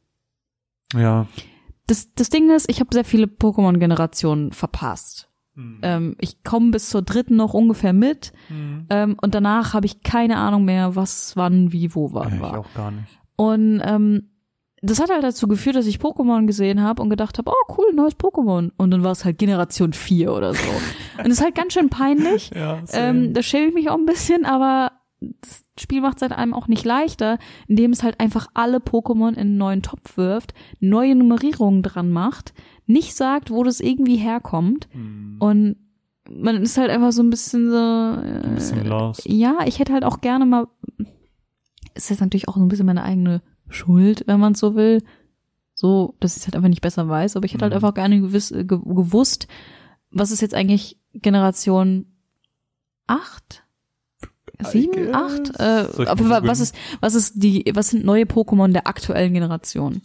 Ja. Das Ding ist, ich habe sehr viele Pokémon-Generationen verpasst. Ich komme bis zur 3. noch ungefähr mit. Und danach habe ich keine Ahnung mehr, was, wann, wie, wo war. Ich auch gar nicht. Und das hat halt dazu geführt, dass ich Pokémon gesehen habe und gedacht habe, oh cool, neues Pokémon. Und dann war es halt Generation 4 oder so. Und das ist halt ganz schön peinlich. Ja, da schäme ich mich auch ein bisschen, aber das Spiel macht es halt einem auch nicht leichter, indem es halt einfach alle Pokémon in einen neuen Topf wirft, neue Nummerierungen dran macht, nicht sagt, wo das irgendwie herkommt. Und man ist halt einfach so ein bisschen so ein bisschen lost. Ja, ich hätte halt auch gerne mal, ist jetzt natürlich auch so ein bisschen meine eigene Schuld, wenn man es so will, so, dass ich es halt einfach nicht besser weiß, aber ich hätte halt einfach gerne gewusst, was ist jetzt eigentlich Generation 8? 7, 8? Aber was sind neue Pokémon der aktuellen Generation?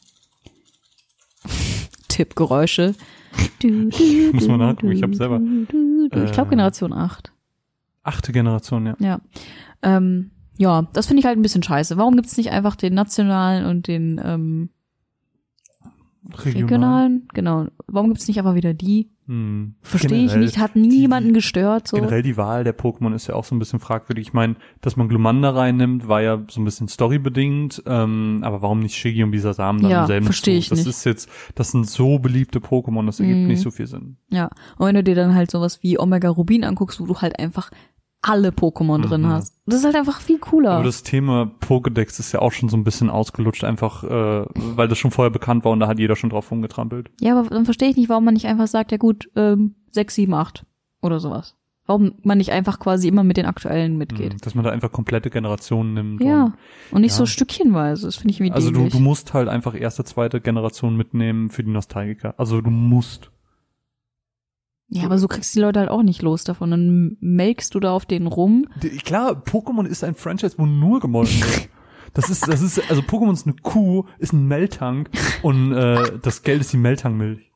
Tippgeräusche. Muss man nachgucken, ich habe selber. Ich glaube Generation 8. 8. Generation, ja. Ja. Ja, das finde ich halt ein bisschen scheiße. Warum gibt's nicht einfach den nationalen und den regionalen? Genau. Warum gibt's nicht einfach wieder die? Verstehe ich nicht. Hat niemanden gestört. So. Generell die Wahl der Pokémon ist ja auch so ein bisschen fragwürdig. Ich meine, dass man Glumanda reinnimmt, war ja so ein bisschen storybedingt. Aber warum nicht Shiggy und Bisasam dann im selben verstehe ich nicht. Das sind so beliebte Pokémon, das ergibt nicht so viel Sinn. Ja. Und wenn du dir dann halt sowas wie Omega Rubin anguckst, wo du halt einfach alle Pokémon drin hast. Das ist halt einfach viel cooler. Aber das Thema Pokédex ist ja auch schon so ein bisschen ausgelutscht, einfach weil das schon vorher bekannt war und da hat jeder schon drauf rumgetrampelt. Ja, aber dann verstehe ich nicht, warum man nicht einfach sagt, ja gut, 6, 7, 8 oder sowas. Warum man nicht einfach quasi immer mit den aktuellen mitgeht. Dass man da einfach komplette Generationen nimmt. Ja, und nicht so stückchenweise. Das finde ich irgendwie dämlich. Also du musst halt einfach erste, zweite Generation mitnehmen für die Nostalgiker. Also du musst. Ja, aber so kriegst du die Leute halt auch nicht los davon. Dann melkst du da auf denen rum. Klar, Pokémon ist ein Franchise, wo nur gemolken wird. Das ist, also Pokémon ist eine Kuh, ist ein Melktank und das Geld ist die Melktankmilch.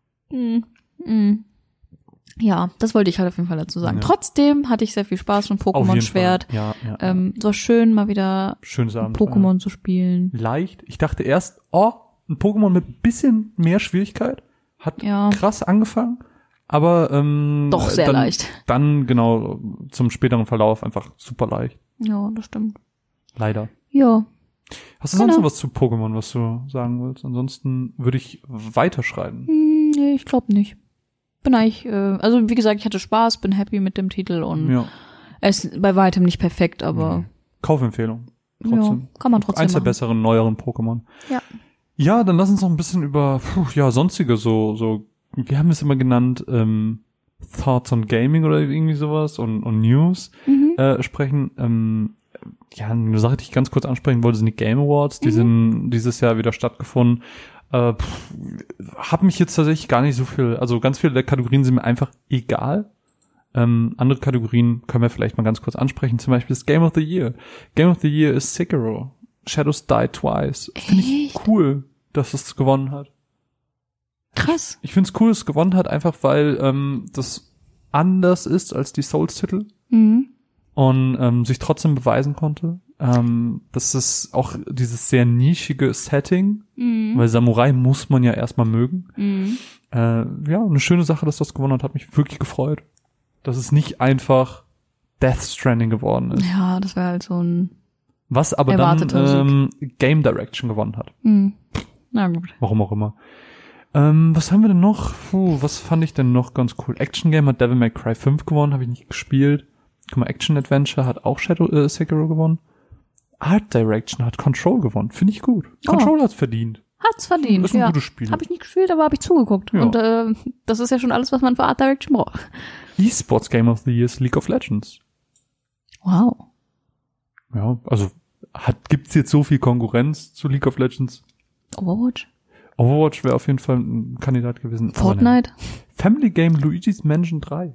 Ja, das wollte ich halt auf jeden Fall dazu sagen. Ja. Trotzdem hatte ich sehr viel Spaß mit Pokémon Schwert. Ja. Es war schön, mal wieder Pokémon zu spielen. Leicht. Ich dachte erst, ein Pokémon mit bisschen mehr Schwierigkeit. Hat krass angefangen. Aber doch sehr leicht. Dann genau zum späteren Verlauf einfach super leicht. Ja, das stimmt. Leider. Ja. Hast du sonst noch was zu Pokémon, was du sagen willst? Ansonsten würde ich weiterschreiben. Nee, ich glaube nicht. bin eigentlich, also wie gesagt, ich hatte Spaß, bin happy mit dem Titel und er ist bei weitem nicht perfekt, aber Kaufempfehlung. Trotzdem. Ja, kann man trotzdem Eins der machen. besseren, neueren Pokémon. Ja. Ja, dann lass uns noch ein bisschen über, sonstige so, wir haben es immer genannt, Thoughts on Gaming oder irgendwie sowas und News sprechen. Eine Sache, die ich ganz kurz ansprechen wollte, sind die Game Awards. Die sind dieses Jahr wieder stattgefunden. Hab mich jetzt tatsächlich gar nicht so viel, also ganz viele der Kategorien sind mir einfach egal. Andere Kategorien können wir vielleicht mal ganz kurz ansprechen. Zum Beispiel das Game of the Year. Game of the Year ist Sekiro. Shadows Die Twice. Finde ich cool, dass es gewonnen hat. Krass. Ich finde es cool, dass es gewonnen hat, einfach weil das anders ist als die Souls-Titel und sich trotzdem beweisen konnte. Das ist auch dieses sehr nischige Setting, weil Samurai muss man ja erstmal mögen. Eine schöne Sache, dass das gewonnen hat mich wirklich gefreut. Dass es nicht einfach Death Stranding geworden ist. Ja, das wäre halt so ein was aber dann Game Direction gewonnen hat. Na gut. Warum auch immer. Was haben wir denn noch? Was fand ich denn noch ganz cool? Action Game hat Devil May Cry 5 gewonnen, habe ich nicht gespielt. Guck mal, Action Adventure hat auch Sekiro gewonnen. Art Direction hat Control gewonnen. Finde ich gut. Control hat's verdient. Hat's verdient, Das ist ein gutes Spiel. Habe ich nicht gespielt, aber habe ich zugeguckt. Ja. Und das ist ja schon alles, was man für Art Direction braucht. E-Sports Game of the Year ist League of Legends. Wow. Ja, also gibt's jetzt so viel Konkurrenz zu League of Legends? Overwatch? Overwatch wäre auf jeden Fall ein Kandidat gewesen. Fortnite? Family Game Luigi's Mansion 3.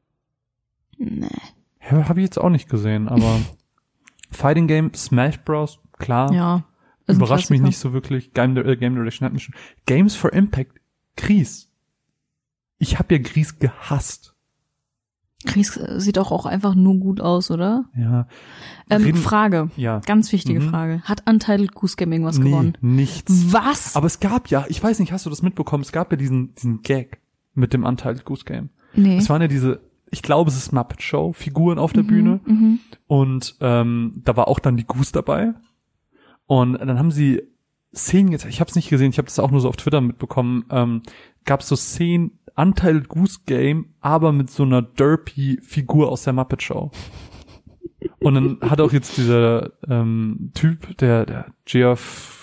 Nee. Ja, habe ich jetzt auch nicht gesehen, aber Fighting Game Smash Bros, klar. Ja. Überrascht mich nicht so wirklich. Game Direction hat mich schon. Games for Impact. Gries. Ich habe ja Gries gehasst. Gries sieht auch einfach nur gut aus, oder? Ja. Frage. Ja. Ganz wichtige Frage. Hat Untitled Goose Game irgendwas gewonnen? Nichts. Was? Aber es gab ja, ich weiß nicht, hast du das mitbekommen? Es gab ja diesen Gag mit dem Untitled Goose Game. Nee. Es waren ja diese, ich glaube, es ist Muppet Show, Figuren auf der Bühne. Und da war auch dann die Goose dabei. Und dann haben sie Szenen gezeigt. Ich habe es nicht gesehen, ich habe das auch nur so auf Twitter mitbekommen. Gab es so Szenen, Untitled Goose Game, aber mit so einer Derpy-Figur aus der Muppet Show. Und dann hat auch jetzt dieser Typ, der Jeff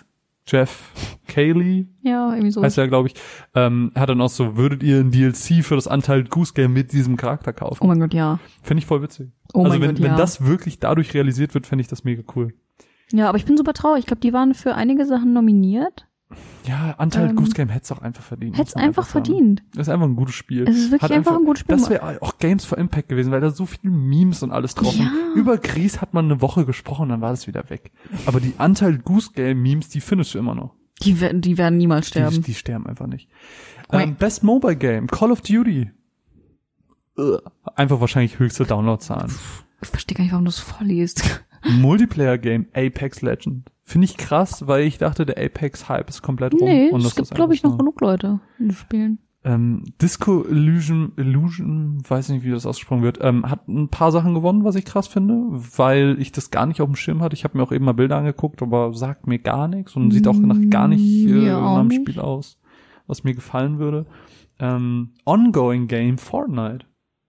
Cayley, ja, irgendwie so. heißt er, glaube ich, hat dann auch so, würdet ihr ein DLC für das Untitled Goose Game mit diesem Charakter kaufen? Oh mein Gott, ja. Finde ich voll witzig. Wenn das wirklich dadurch realisiert wird, fände ich das mega cool. Ja, aber ich bin super traurig. Ich glaube, die waren für einige Sachen nominiert. Ja, Untitled Goose Game hätte es auch einfach verdient. Hätte es einfach verdient. Das ist einfach ein gutes Spiel. Es ist wirklich einfach ein gutes Spiel. Das wäre auch Games for Impact gewesen, weil da so viele Memes und alles drauf sind. Über Gries hat man eine Woche gesprochen, dann war das wieder weg. Aber die Untitled Goose Game Memes, die findest du immer noch. Die werden niemals sterben. Die sterben einfach nicht. Best Mobile Game, Call of Duty. Einfach wahrscheinlich höchste Downloadzahlen. Ich verstehe gar nicht, warum du es vorliest. Multiplayer Game, Apex Legend. Finde ich krass, weil ich dachte, der Apex-Hype ist komplett rum. Nee, und es gibt, glaube ich, noch genug Leute, die das spielen. Disco Illusion, weiß nicht, wie das ausgesprochen wird, hat ein paar Sachen gewonnen, was ich krass finde, weil ich das gar nicht auf dem Schirm hatte. Ich habe mir auch eben mal Bilder angeguckt, aber sagt mir gar nichts und sieht auch gar nicht nach dem Spiel aus, was mir gefallen würde. Ongoing Game, Fortnite.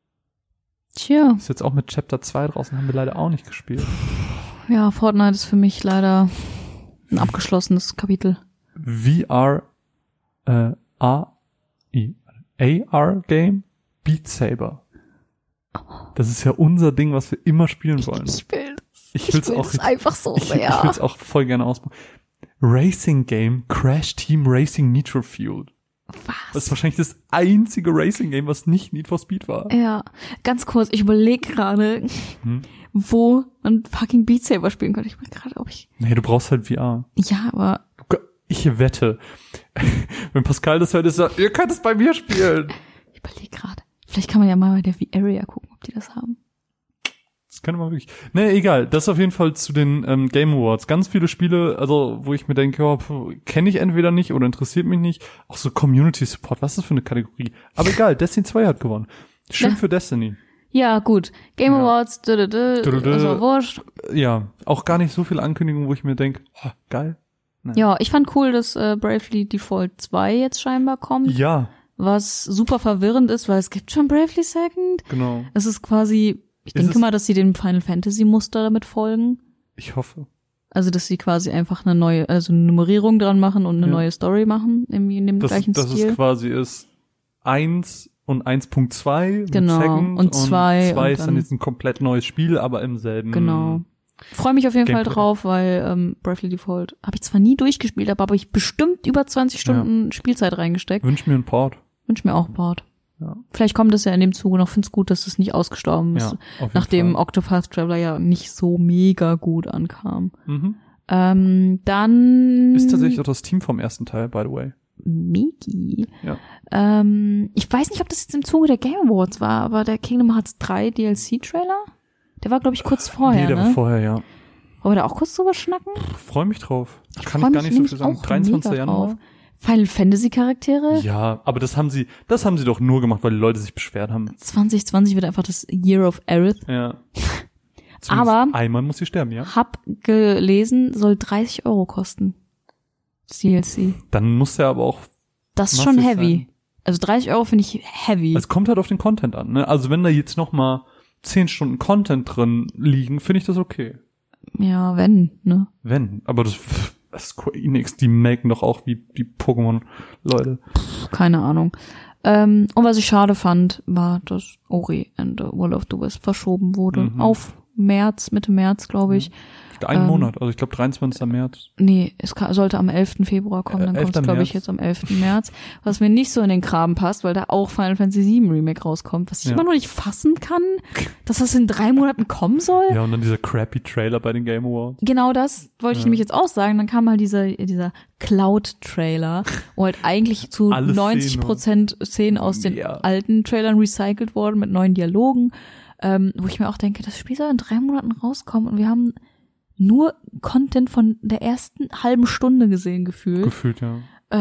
Tja. Ist jetzt auch mit Chapter 2 draußen, haben wir leider auch nicht gespielt. Ja, Fortnite ist für mich leider ein abgeschlossenes Kapitel. VR, AR-Game, Beat Saber. Das ist ja unser Ding, was wir immer spielen wollen. Ich will es einfach so sehr. Ich will es auch voll gerne ausprobieren. Racing Game, Crash Team Racing Nitro Fueled. Was? Das ist wahrscheinlich das einzige Racing Game, was nicht Need for Speed war. Ja, ganz kurz, ich überlege gerade, wo man fucking Beat Saber spielen könnte. Ich überlege gerade, ob ich... Nee, du brauchst halt VR. Ja, aber... Ich wette, wenn Pascal das hört, ist er, ihr könnt es bei mir spielen. Ich überlege gerade. Vielleicht kann man ja mal bei der VR gucken, ob die das haben. Das könnte man wirklich. Nee, egal. Das auf jeden Fall zu den Game Awards. Ganz viele Spiele, also wo ich mir denke, ja, kenne ich entweder nicht oder interessiert mich nicht. Auch so Community Support, was ist das für eine Kategorie? Aber egal, Destiny 2 hat gewonnen. Schön für Destiny. Ja, gut. Game Awards, das war wurscht. Ja, auch gar nicht so viele Ankündigungen, wo ich mir denke, geil. Ja, ich fand cool, dass Bravely Default 2 jetzt scheinbar kommt. Ja. was super verwirrend ist, weil es gibt schon Bravely Second. Genau. Es ist quasi, ich denke mal, dass sie dem Final Fantasy Muster damit folgen. Ich hoffe. Also, dass sie quasi einfach eine Nummerierung dran machen und eine neue Story machen, irgendwie in dem gleichen Stil. Das ist quasi 1 und 1.2 genau. mit Second und 2 ist dann jetzt ein komplett neues Spiel, aber im selben. Genau. Freue mich auf jeden Gameplay. Fall drauf, weil Bravely Default habe ich zwar nie durchgespielt, aber habe ich bestimmt über 20 Stunden Spielzeit reingesteckt. Wünsch mir einen Port. Wünsch mir auch einen Port. Ja. Vielleicht kommt es ja in dem Zuge noch. Find's gut, dass es nicht ausgestorben ist, nachdem Octopath Traveler ja nicht so mega gut ankam. Mhm. Dann ist tatsächlich auch das Team vom ersten Teil, by the way. Megi. Ja. Ich weiß nicht, ob das jetzt im Zuge der Game Awards war, aber der Kingdom Hearts 3 DLC-Trailer, der war, glaube ich, kurz vorher, Nee, der war vorher, ja. Wollen wir da auch kurz drüber schnacken? Freue mich drauf. Kann freu ich gar mich nicht so viel sagen. auch 23. mega Januar. drauf. Final Fantasy Charaktere? Ja, aber das haben sie doch nur gemacht, weil die Leute sich beschwert haben. 2020 wird einfach das Year of Aerith. Ja. Aber einmal muss sie sterben, ja. Hab gelesen, soll 30 € kosten. Das DLC. Dann muss der aber auch. Das ist schon heavy. Sein. Also 30 € finde ich heavy. Es kommt halt auf den Content an, ne? Also wenn da jetzt noch mal 10 Stunden Content drin liegen, finde ich das okay. Ja, wenn, ne? Wenn. Aber das ist Square Enix, die melken doch auch wie die Pokémon-Leute. Keine Ahnung. Und was ich schade fand, war, dass Ori and the Will of the Wisp verschoben wurde. Auf Mitte März, glaube ich. Einen Monat, also ich glaube 23. März. Nee, es sollte am 11. Februar kommen, dann kommt es, glaube ich, jetzt am 11. März. Was mir nicht so in den Kram passt, weil da auch Final Fantasy VII Remake rauskommt, was ich immer noch nicht fassen kann, dass das in 3 Monaten kommen soll. Ja, und dann dieser crappy Trailer bei den Game Awards. Genau das wollte ich nämlich jetzt auch sagen. Dann kam halt dieser Cloud-Trailer, wo halt eigentlich zu 90% Szenen aus den alten Trailern recycelt wurden mit neuen Dialogen, wo ich mir auch denke, das Spiel soll in 3 Monaten rauskommen und wir haben nur Content von der ersten halben Stunde gesehen, gefühlt. Gefühlt, ja.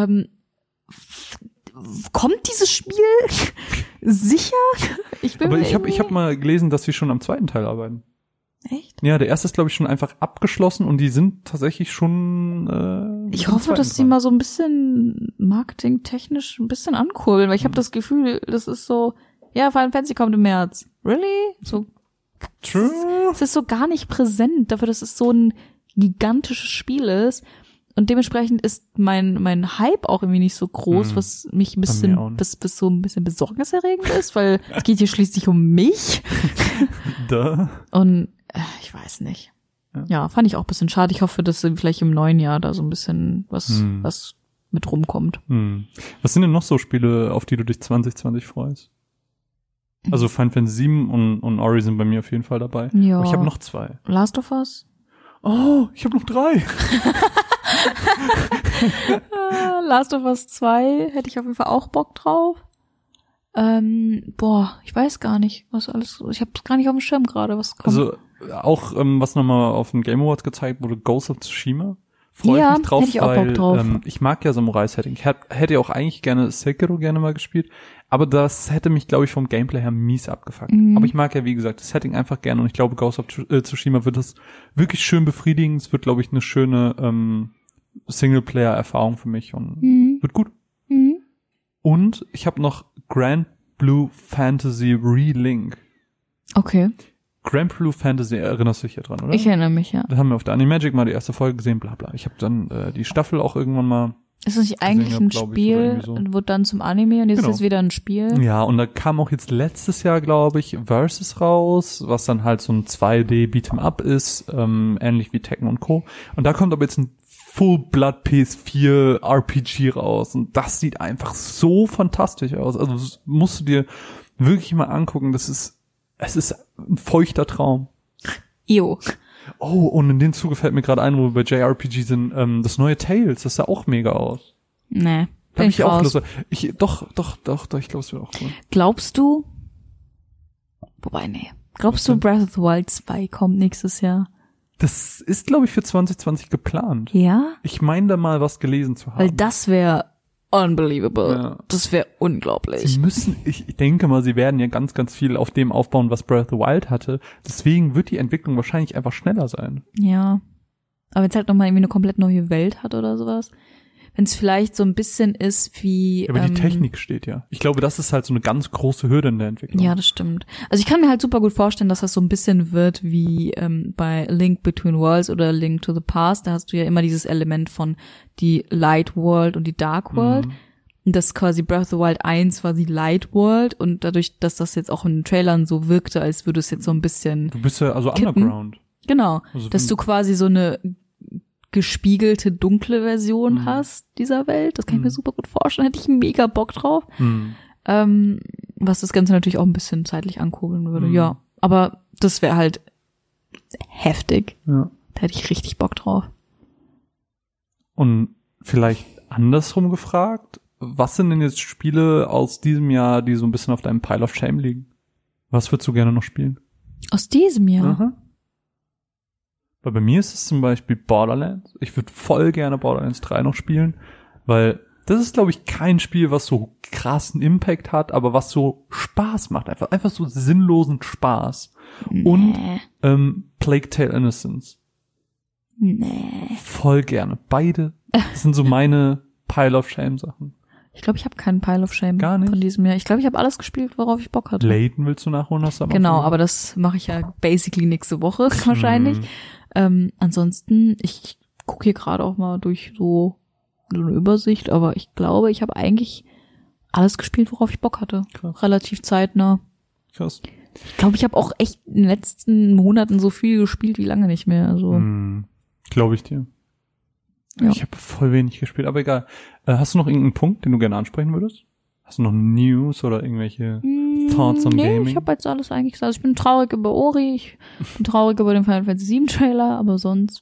Kommt dieses Spiel? Sicher? Ich hab mal gelesen, dass sie schon am zweiten Teil arbeiten. Echt? Ja, der erste ist, glaube ich, schon einfach abgeschlossen und die sind tatsächlich schon ich hoffe, dass sie mal so ein bisschen marketingtechnisch ein bisschen ankurbeln, weil ich habe das Gefühl, das ist so, ja, Final Fantasy kommt im März. Really? So True. Es ist so gar nicht präsent dafür, dass es so ein gigantisches Spiel ist. Und dementsprechend ist mein Hype auch irgendwie nicht so groß, was mich ein bisschen, bis so ein bisschen besorgniserregend ist, weil es geht hier schließlich um mich. Und ich weiß nicht. Ja, fand ich auch ein bisschen schade. Ich hoffe, dass vielleicht im neuen Jahr da so ein bisschen was mit rumkommt. Was sind denn noch so Spiele, auf die du dich 2020 freust? Also Final Fantasy 7 und Ori sind bei mir auf jeden Fall dabei. Ja. Aber ich habe noch 2. Last of Us? Oh, ich habe noch 3. Last of Us 2 hätte ich auf jeden Fall auch Bock drauf. Ich weiß gar nicht, was alles, ich habe gar nicht auf dem Schirm gerade, was kommt. Also auch, was nochmal auf den Game Awards gezeigt wurde, Ghost of Tsushima. Freue ich mich drauf, hätte ich auch Bock drauf. Ich mag ja Samurai-Setting. Ich hätte ja auch eigentlich gerne Sekiro mal gespielt, aber das hätte mich, glaube ich, vom Gameplay her mies abgefuckt. Aber ich mag ja, wie gesagt, das Setting einfach gerne und ich glaube, Ghost of Tsushima wird das wirklich schön befriedigen. Es wird, glaube ich, eine schöne Singleplayer-Erfahrung für mich und wird gut. Und ich habe noch Grand Blue Fantasy Relink. Okay. Grand Blue Fantasy, erinnerst du dich ja dran, oder? Ich erinnere mich, ja. Da haben wir auf der Animagic mal die erste Folge gesehen, bla bla. Ich habe dann die Staffel auch irgendwann mal. Ist das nicht eigentlich ein Spiel und wird dann zum Anime und jetzt ist es wieder ein Spiel? Ja, und da kam auch jetzt letztes Jahr, glaube ich, Versus raus, was dann halt so ein 2D Beat'em Up ist, ähnlich wie Tekken und Co. Und da kommt aber jetzt ein Full-Blood PS4 RPG raus und das sieht einfach so fantastisch aus. Also das musst du dir wirklich mal angucken. Es ist ein feuchter Traum. Jo. Oh, und in dem Zuge fällt mir gerade ein, wo wir bei JRPG sind, das neue Tales, das sah auch mega aus. Nee. Da hab ich auch Lust. Doch, ich glaube, es wird auch cool. Glaubst du? Wobei, nee. Glaubst du, Breath of the Wild 2 kommt nächstes Jahr? Das ist, glaube ich, für 2020 geplant. Ja? Ich meine da mal was gelesen zu haben. Weil das wäre unbelievable. Ja. Das wäre unglaublich. Sie müssen, ich denke mal, sie werden ja ganz, ganz viel auf dem aufbauen, was Breath of the Wild hatte. Deswegen wird die Entwicklung wahrscheinlich einfach schneller sein. Ja. Aber wenn es halt nochmal irgendwie eine komplett neue Welt hat oder sowas. wenn es vielleicht so ein bisschen ist wie Aber die Technik steht ja. Ich glaube, das ist halt so eine ganz große Hürde in der Entwicklung. Ja, das stimmt. Also ich kann mir halt super gut vorstellen, dass das so ein bisschen wird wie bei Link Between Worlds oder Link to the Past. Da hast du ja immer dieses Element von die Light World und die Dark World. Und das quasi Breath of the Wild 1 war die Light World und dadurch, dass das jetzt auch in den Trailern so wirkte, als würde es jetzt so ein bisschen Du bist ja also kippen. Underground. Genau, Also dass du quasi so eine gespiegelte, dunkle Version hast dieser Welt. Das kann ich mir super gut vorstellen. Hätte ich mega Bock drauf. Was das Ganze natürlich auch ein bisschen zeitlich ankurbeln würde. Ja, aber das wäre halt heftig. Ja. Da hätte ich richtig Bock drauf. Und vielleicht andersrum gefragt, was sind denn jetzt Spiele aus diesem Jahr, die so ein bisschen auf deinem Pile of Shame liegen? Was würdest du gerne noch spielen? Aus diesem Jahr? Aha. Weil bei mir ist es zum Beispiel Borderlands. Ich würde voll gerne Borderlands 3 noch spielen, weil das ist, glaube ich, kein Spiel, was so krassen Impact hat, aber was so Spaß macht. Einfach so sinnlosen Spaß. Und Plague Tale Innocence. Nee. Voll gerne. Beide. Das sind so meine Pile of Shame Sachen. Ich glaube, ich habe keinen Pile of Shame Gar nicht? von diesem Jahr. Ich glaube, ich habe alles gespielt, worauf ich Bock hatte. Layton willst du nachholen? Hast du Genau, aber das mache ich ja basically nächste Woche wahrscheinlich. Ansonsten, ich gucke hier gerade auch mal durch so eine Übersicht, aber ich glaube, ich habe eigentlich alles gespielt, worauf ich Bock hatte. Krass. Relativ zeitnah. Krass. Ich glaube, ich habe auch echt in den letzten Monaten so viel gespielt wie lange nicht mehr. Also Glaube ich dir. Ja. Ich habe voll wenig gespielt, aber egal. Hast du noch irgendeinen Punkt, den du gerne ansprechen würdest? Hast du noch News oder irgendwelche Thoughts on Gaming? Ich habe jetzt alles eigentlich gesagt. Ich bin traurig über Ori, ich bin traurig über den Final Fantasy 7 Trailer, aber sonst,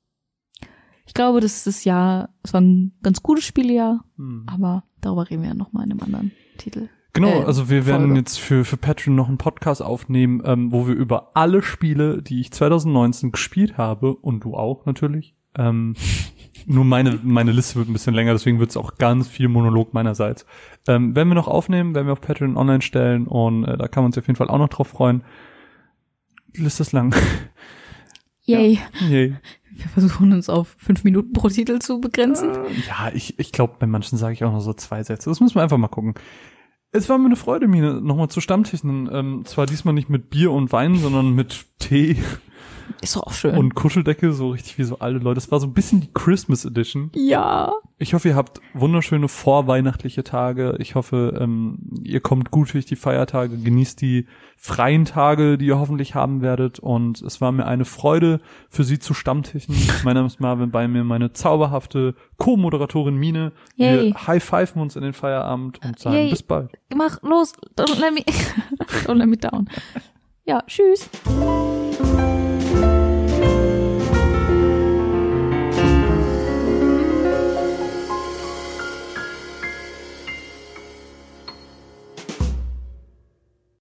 ich glaube, das Jahr, es war ein ganz gutes Spielejahr, aber darüber reden wir ja nochmal in einem anderen Titel. Genau, also wir werden Folge. jetzt für Patreon noch einen Podcast aufnehmen, wo wir über alle Spiele, die ich 2019 gespielt habe, und du auch natürlich, nur meine Liste wird ein bisschen länger, deswegen wird es auch ganz viel Monolog meinerseits. Werden wir noch aufnehmen, werden wir auf Patreon online stellen und da kann man uns auf jeden Fall auch noch drauf freuen. Die Liste ist lang. Yay. Ja. Yay. Wir versuchen uns auf 5 Minuten pro Titel zu begrenzen. Ja, ich glaube, bei manchen sage ich auch noch so 2 Sätze. Das müssen wir einfach mal gucken. Es war mir eine Freude, Mine, nochmal zu Stammtischen. Zwar diesmal nicht mit Bier und Wein, sondern mit Tee. Ist doch auch schön. Und Kuscheldecke, so richtig wie so alte Leute. Das war so ein bisschen die Christmas Edition. Ja. Ich hoffe, ihr habt wunderschöne vorweihnachtliche Tage. Ich hoffe, ihr kommt gut durch die Feiertage, genießt die freien Tage, die ihr hoffentlich haben werdet. Und es war mir eine Freude, für Sie zu Stammtischen. Mein Name ist Marvin, bei mir meine zauberhafte Co-Moderatorin Mine. Yay. Wir high-pfeifen uns in den Feierabend und sagen bis bald. Mach los. Don't let me down. Ja, tschüss.